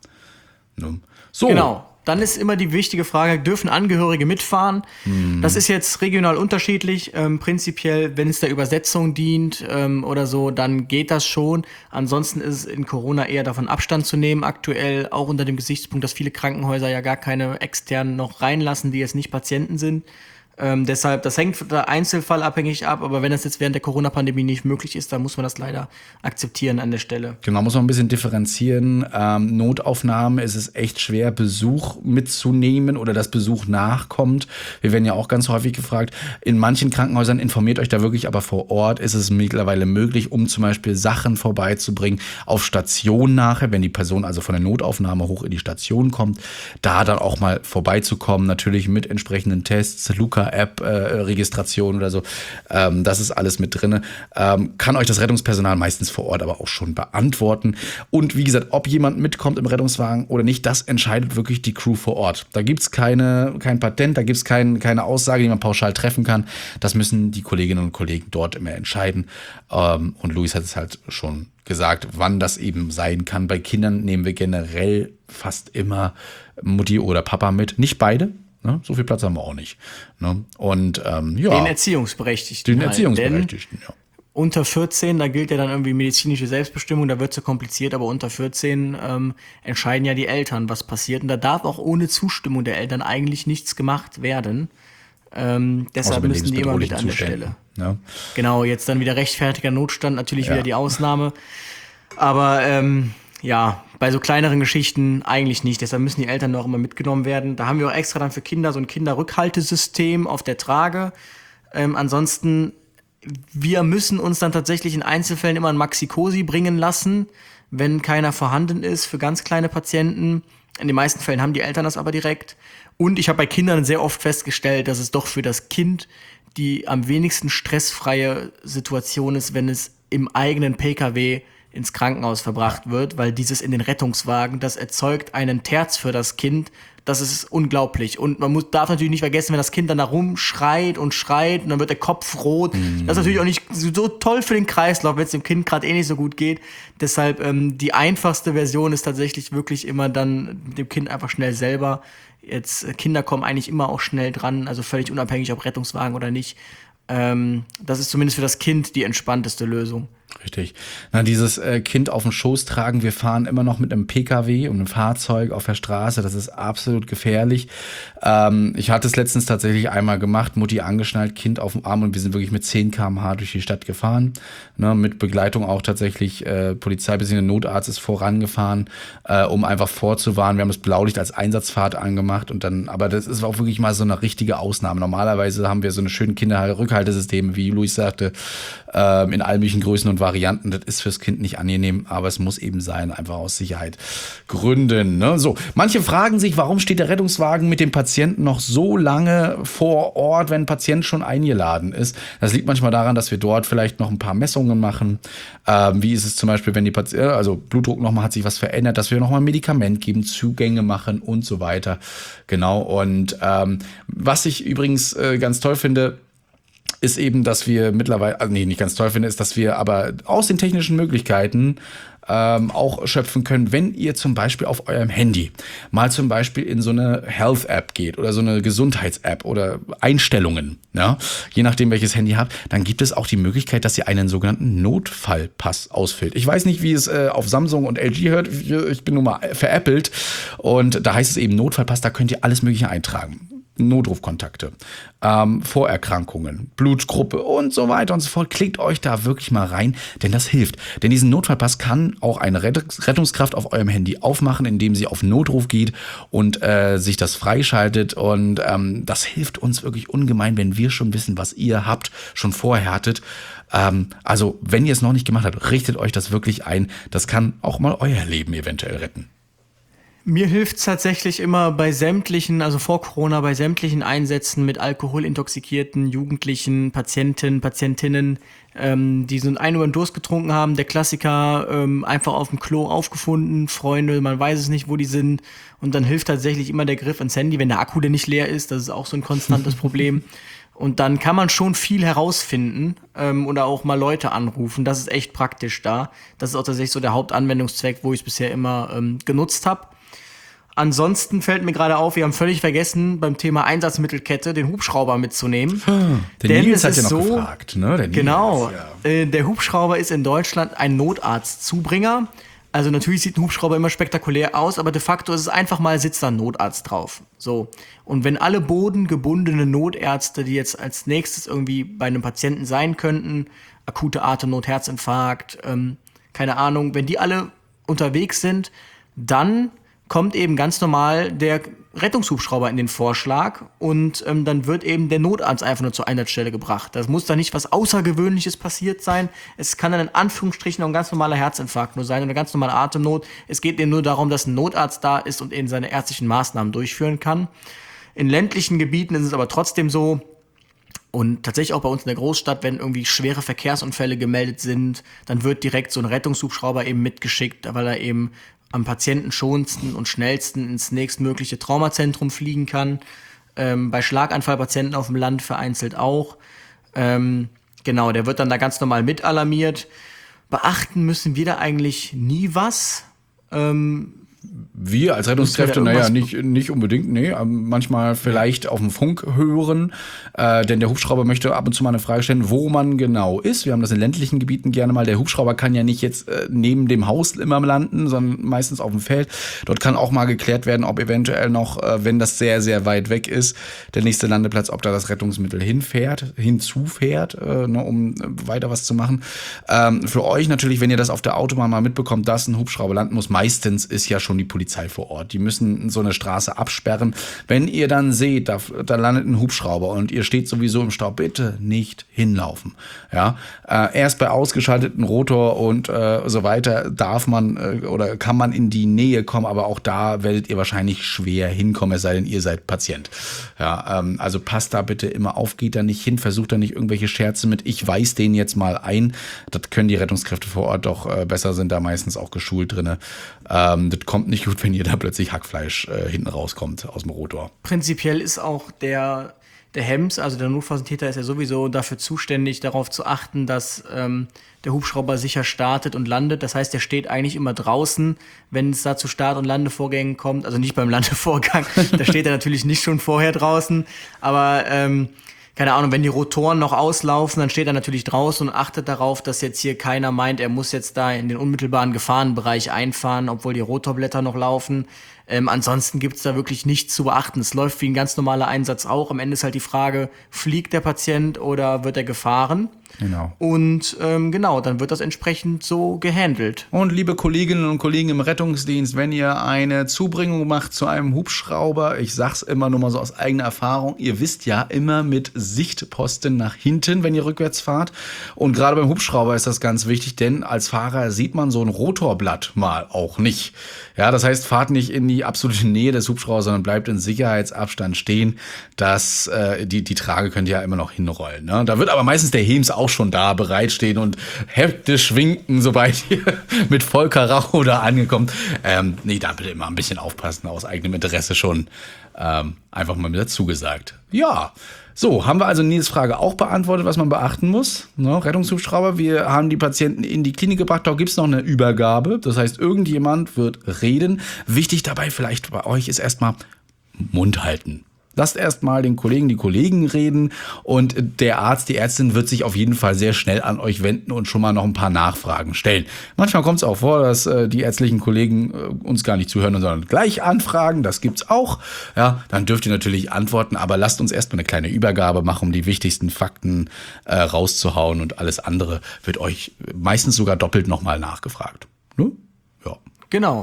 Ne? So. Genau. Dann ist immer die wichtige Frage, dürfen Angehörige mitfahren? Hm. Das ist jetzt regional unterschiedlich. Ähm, prinzipiell, wenn es der Übersetzung dient ähm, oder so, dann geht das schon. Ansonsten ist es in Corona eher davon Abstand zu nehmen. Aktuell auch unter dem Gesichtspunkt, dass viele Krankenhäuser ja gar keine externen noch reinlassen, die jetzt nicht Patienten sind. Ähm, deshalb, das hängt von der Einzelfall abhängig ab, aber wenn das jetzt während der Corona-Pandemie nicht möglich ist, dann muss man das leider akzeptieren an der Stelle. Genau, muss man ein bisschen differenzieren. Ähm, Notaufnahme ist es echt schwer, Besuch mitzunehmen oder dass Besuch nachkommt. Wir werden ja auch ganz häufig gefragt, in manchen Krankenhäusern informiert euch da wirklich, aber vor Ort ist es mittlerweile möglich, um zum Beispiel Sachen vorbeizubringen auf Station nachher, wenn die Person also von der Notaufnahme hoch in die Station kommt, da dann auch mal vorbeizukommen, natürlich mit entsprechenden Tests, Luca App-Registration äh, oder so. Ähm, das ist alles mit drin. Ähm, kann euch das Rettungspersonal meistens vor Ort aber auch schon beantworten. Und wie gesagt, ob jemand mitkommt im Rettungswagen oder nicht, das entscheidet wirklich die Crew vor Ort. Da gibt es keine, kein Patent, da gibt es kein, keine Aussage, die man pauschal treffen kann. Das müssen die Kolleginnen und Kollegen dort immer entscheiden. Ähm, und Luis hat es halt schon gesagt, wann das eben sein kann. Bei Kindern nehmen wir generell fast immer Mutti oder Papa mit. Nicht beide. Ne? So viel Platz haben wir auch nicht. Ne? Und ähm, ja. Den Erziehungsberechtigten. Den halt. Erziehungsberechtigten, Denn ja. Unter vierzehn, da gilt ja dann irgendwie medizinische Selbstbestimmung, da wird es so kompliziert, aber unter vierzehn ähm, entscheiden ja die Eltern, was passiert. Und da darf auch ohne Zustimmung der Eltern eigentlich nichts gemacht werden. Ähm, deshalb müssen die immer mit an der Stelle. Ja. Genau, jetzt dann wieder rechtfertiger Notstand, natürlich Ja. wieder die Ausnahme. Aber ähm, ja, bei so kleineren Geschichten eigentlich nicht. Deshalb müssen die Eltern auch immer mitgenommen werden. Da haben wir auch extra dann für Kinder so ein Kinderrückhaltesystem auf der Trage. Ähm, ansonsten, wir müssen uns dann tatsächlich in Einzelfällen immer ein Maxi-Cosi bringen lassen, wenn keiner vorhanden ist für ganz kleine Patienten. In den meisten Fällen haben die Eltern das aber direkt. Und ich habe bei Kindern sehr oft festgestellt, dass es doch für das Kind die am wenigsten stressfreie Situation ist, wenn es im eigenen P K W ins Krankenhaus verbracht wird, weil dieses in den Rettungswagen, das erzeugt einen Terz für das Kind, das ist unglaublich. Und man muss, darf natürlich nicht vergessen, wenn das Kind dann da rumschreit und schreit und dann wird der Kopf rot. Mhm. Das ist natürlich auch nicht so toll für den Kreislauf, wenn es dem Kind gerade eh nicht so gut geht. Deshalb ähm, die einfachste Version ist tatsächlich wirklich immer dann dem Kind einfach schnell selber. Jetzt, Kinder kommen eigentlich immer auch schnell dran, also völlig unabhängig, ob Rettungswagen oder nicht. Ähm, das ist zumindest für das Kind die entspannteste Lösung. Richtig. Na, dieses äh, Kind auf dem Schoß tragen, wir fahren immer noch mit einem P K W und einem Fahrzeug auf der Straße, das ist absolut gefährlich. Ähm, ich hatte es letztens tatsächlich einmal gemacht, Mutti angeschnallt, Kind auf dem Arm und wir sind wirklich mit zehn Kilometer pro Stunde durch die Stadt gefahren. Ne, mit Begleitung auch tatsächlich, äh, Polizei bzw. Notarzt ist vorangefahren, äh, um einfach vorzuwarnen. Wir haben das Blaulicht als Einsatzfahrt angemacht und dann, aber das ist auch wirklich mal so eine richtige Ausnahme. Normalerweise haben wir so eine schöne Kinderrückhaltesysteme, wie Luis sagte, ähm, in allen möglichen Größen und Varianten. Das ist fürs Kind nicht angenehm, aber es muss eben sein, einfach aus Sicherheitsgründen. Ne? So, manche fragen sich, warum steht der Rettungswagen mit dem Patienten noch so lange vor Ort, wenn ein Patient schon eingeladen ist. Das liegt manchmal daran, dass wir dort vielleicht noch ein paar Messungen machen. Ähm, wie ist es zum Beispiel, wenn die Patient, also Blutdruck nochmal hat sich was verändert, dass wir nochmal ein Medikament geben, Zugänge machen und so weiter. Genau. Und ähm, was ich übrigens äh, ganz toll finde, ist eben, dass wir mittlerweile, also nee, nicht ganz toll finde, ist, dass wir aber aus den technischen Möglichkeiten ähm, auch schöpfen können, wenn ihr zum Beispiel auf eurem Handy mal zum Beispiel in so eine Health-App geht oder so eine Gesundheits-App oder Einstellungen, ja, je nachdem welches Handy ihr habt, dann gibt es auch die Möglichkeit, dass ihr einen sogenannten Notfallpass ausfüllt. Ich weiß nicht, wie es äh, auf Samsung und L G hört, ich bin nun mal veräppelt und da heißt es eben Notfallpass, da könnt ihr alles Mögliche eintragen. Notrufkontakte, ähm, Vorerkrankungen, Blutgruppe und so weiter und so fort. Klickt euch da wirklich mal rein, denn das hilft. Denn diesen Notfallpass kann auch eine Rettungskraft auf eurem Handy aufmachen, indem sie auf Notruf geht und äh, sich das freischaltet. Und ähm, das hilft uns wirklich ungemein, wenn wir schon wissen, was ihr habt, schon vorher hattet. Ähm, also, wenn ihr es noch nicht gemacht habt, richtet euch das wirklich ein. Das kann auch mal euer Leben eventuell retten. Mir hilft es tatsächlich immer bei sämtlichen, also vor Corona, bei sämtlichen Einsätzen mit alkoholintoxikierten Jugendlichen, Patienten, Patientinnen, ähm, die so einen über den Durst getrunken haben. Der Klassiker, ähm, einfach auf dem Klo aufgefunden, Freunde, man weiß es nicht, wo die sind. Und dann hilft tatsächlich immer der Griff ins Handy, wenn der Akku denn nicht leer ist. Das ist auch so ein konstantes Problem. Und dann kann man schon viel herausfinden ähm, oder auch mal Leute anrufen. Das ist echt praktisch da. Das ist auch tatsächlich so der Hauptanwendungszweck, wo ich es bisher immer ähm, genutzt habe. Ansonsten fällt mir gerade auf, wir haben völlig vergessen, beim Thema Einsatzmittelkette den Hubschrauber mitzunehmen. Der Denn Nils es hat ja ist noch so, gefragt, ne? Der Nils, genau, ja. äh, der Hubschrauber ist in Deutschland ein Notarztzubringer. Also natürlich sieht ein Hubschrauber immer spektakulär aus, aber de facto ist es einfach mal, sitzt da ein Notarzt drauf. So. Und wenn alle bodengebundene Notärzte, die jetzt als nächstes irgendwie bei einem Patienten sein könnten, akute Atemnot, Herzinfarkt, ähm, keine Ahnung, wenn die alle unterwegs sind, dann kommt eben ganz normal der Rettungshubschrauber in den Vorschlag und ähm, dann wird eben der Notarzt einfach nur zur Einsatzstelle gebracht. Das muss da nicht was Außergewöhnliches passiert sein. Es kann dann in Anführungsstrichen auch ein ganz normaler Herzinfarkt nur sein oder eine ganz normale Atemnot. Es geht eben nur darum, dass ein Notarzt da ist und eben seine ärztlichen Maßnahmen durchführen kann. In ländlichen Gebieten ist es aber trotzdem so, und tatsächlich auch bei uns in der Großstadt, wenn irgendwie schwere Verkehrsunfälle gemeldet sind, dann wird direkt so ein Rettungshubschrauber eben mitgeschickt, weil er eben am patientenschonendsten und schnellsten ins nächstmögliche Traumazentrum fliegen kann. Ähm, bei Schlaganfallpatienten auf dem Land vereinzelt auch. Ähm, genau, der wird dann da ganz normal mit alarmiert. Beachten müssen wir da eigentlich nie was. Ähm, Wir als Rettungskräfte, naja, nicht, nicht unbedingt, nee, manchmal vielleicht auf dem Funk hören, äh, denn der Hubschrauber möchte ab und zu mal eine Frage stellen, wo man genau ist. Wir haben das in ländlichen Gebieten gerne mal. Der Hubschrauber kann ja nicht jetzt äh, neben dem Haus immer landen, sondern meistens auf dem Feld. Dort kann auch mal geklärt werden, ob eventuell noch, äh, wenn das sehr, sehr weit weg ist, der nächste Landeplatz, ob da das Rettungsmittel hinfährt, hinzufährt, äh, ne, um weiter was zu machen. Ähm, für euch natürlich, wenn ihr das auf der Autobahn mal mitbekommt, dass ein Hubschrauber landen muss, meistens ist ja schon die Polizei vor Ort. Die müssen so eine Straße absperren. Wenn ihr dann seht, da, da landet ein Hubschrauber und ihr steht sowieso im Stau, bitte nicht hinlaufen. Ja, äh, erst bei ausgeschalteten Rotor und äh, so weiter darf man äh, oder kann man in die Nähe kommen, aber auch da werdet ihr wahrscheinlich schwer hinkommen, es sei denn, ihr seid Patient. Ja, ähm, also passt da bitte immer auf, geht da nicht hin, versucht da nicht irgendwelche Scherze mit, ich weis den jetzt mal ein. Das können die Rettungskräfte vor Ort doch äh, besser, sind da meistens auch geschult drin. Ähm, das kommt nicht gut, wenn ihr da plötzlich Hackfleisch äh, hinten rauskommt aus dem Rotor. Prinzipiell ist auch der, der Hems, also der Notfalltäter, ist ja sowieso dafür zuständig, darauf zu achten, dass ähm, der Hubschrauber sicher startet und landet. Das heißt, der steht eigentlich immer draußen, wenn es da zu Start- und Landevorgängen kommt. Also nicht beim Landevorgang, da steht er natürlich nicht schon vorher draußen, aber ähm, keine Ahnung, wenn die Rotoren noch auslaufen, dann steht er natürlich draußen und achtet darauf, dass jetzt hier keiner meint, er muss jetzt da in den unmittelbaren Gefahrenbereich einfahren, obwohl die Rotorblätter noch laufen. Ähm, ansonsten gibt's da wirklich nichts zu beachten. Es läuft wie ein ganz normaler Einsatz auch. Am Ende ist halt die Frage, fliegt der Patient oder wird er gefahren? Genau. Und ähm, genau, dann wird das entsprechend so gehandelt. Und liebe Kolleginnen und Kollegen im Rettungsdienst, wenn ihr eine Zubringung macht zu einem Hubschrauber, ich sag's immer nur mal so aus eigener Erfahrung, ihr wisst ja immer mit Sichtposten nach hinten, wenn ihr rückwärts fahrt. Und gerade beim Hubschrauber ist das ganz wichtig, denn als Fahrer sieht man so ein Rotorblatt mal auch nicht. Ja, das heißt, fahrt nicht in die absolute Nähe des Hubschraubers, sondern bleibt in Sicherheitsabstand stehen. Das, äh, die, die Trage könnt ihr ja immer noch hinrollen. Ne? Da wird aber meistens der Hems auch schon da bereitstehen und hektisch winken, sobald ihr mit Vollkaracho da angekommt. Ähm, nee, da bitte immer ein bisschen aufpassen, aus eigenem Interesse schon. Ähm, einfach mal mit dazu gesagt. Ja, so, haben wir also Nils Frage auch beantwortet, was man beachten muss. Ne? Rettungshubschrauber, wir haben die Patienten in die Klinik gebracht, da gibt's noch eine Übergabe. Das heißt, irgendjemand wird reden. Wichtig dabei vielleicht bei euch ist erstmal Mund halten. Lasst erstmal den Kollegen, die Kollegen reden und der Arzt, die Ärztin wird sich auf jeden Fall sehr schnell an euch wenden und schon mal noch ein paar Nachfragen stellen. Manchmal kommt es auch vor, dass äh, die ärztlichen Kollegen äh, uns gar nicht zuhören, sondern gleich anfragen. Das gibt's auch. Ja, dann dürft ihr natürlich antworten, aber lasst uns erstmal eine kleine Übergabe machen, um die wichtigsten Fakten äh, rauszuhauen und alles andere wird euch meistens sogar doppelt nochmal nachgefragt. Ne? Ja. Genau.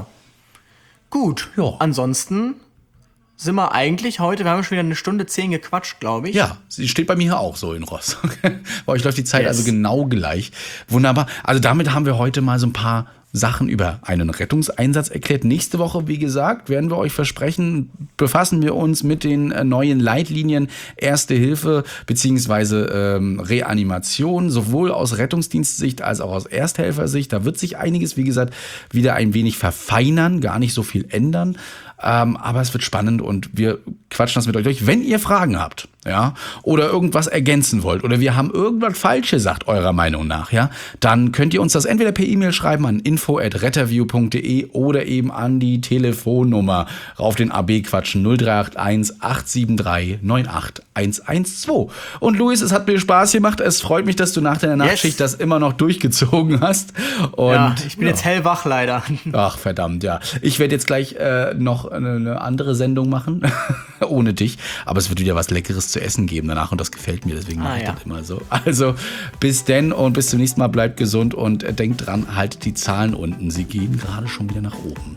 Gut. Ja. Ansonsten sind wir eigentlich heute, wir haben schon wieder eine Stunde zehn gequatscht, glaube ich. Ja, sie steht bei mir hier auch so in Rostock. Bei euch läuft die Zeit Yes. also genau gleich. Wunderbar. Also damit haben wir heute mal so ein paar Sachen über einen Rettungseinsatz erklärt. Nächste Woche, wie gesagt, werden wir euch versprechen, befassen wir uns mit den neuen Leitlinien Erste Hilfe beziehungsweise ähm, Reanimation, sowohl aus Rettungsdienstsicht als auch aus Ersthelfersicht. Da wird sich einiges, wie gesagt, wieder ein wenig verfeinern, gar nicht so viel ändern. Ähm, aber es wird spannend und wir quatschen das mit euch durch. Wenn ihr Fragen habt, ja, oder irgendwas ergänzen wollt oder wir haben irgendwas falsch gesagt, eurer Meinung nach, ja, dann könnt ihr uns das entweder per E-Mail schreiben an info at retterview punkt de oder eben an die Telefonnummer auf den A B quatschen null drei acht eins acht sieben drei neun acht eins eins zwei. Und Luis, es hat mir Spaß gemacht. Es freut mich, dass du nach deiner Yes. Nachtschicht das immer noch durchgezogen hast. Und ja, ich bin ja. jetzt hellwach leider. Ach, verdammt, ja. Ich werde jetzt gleich äh, noch eine, eine andere Sendung machen, ohne dich. Aber es wird wieder was Leckeres zu essen geben danach und das gefällt mir, deswegen mache Ah, ich ja. das immer so. Also, bis denn und bis zum nächsten Mal. Bleibt gesund und äh, denkt dran, haltet die Zahlen unten. Sie gehen gerade schon wieder nach oben.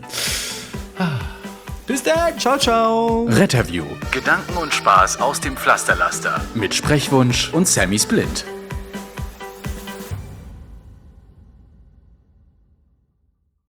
Bis dann. Ciao, ciao. Retterview. Gedanken und Spaß aus dem Pflasterlaster. Mit Sprechwunsch und Sammy Split.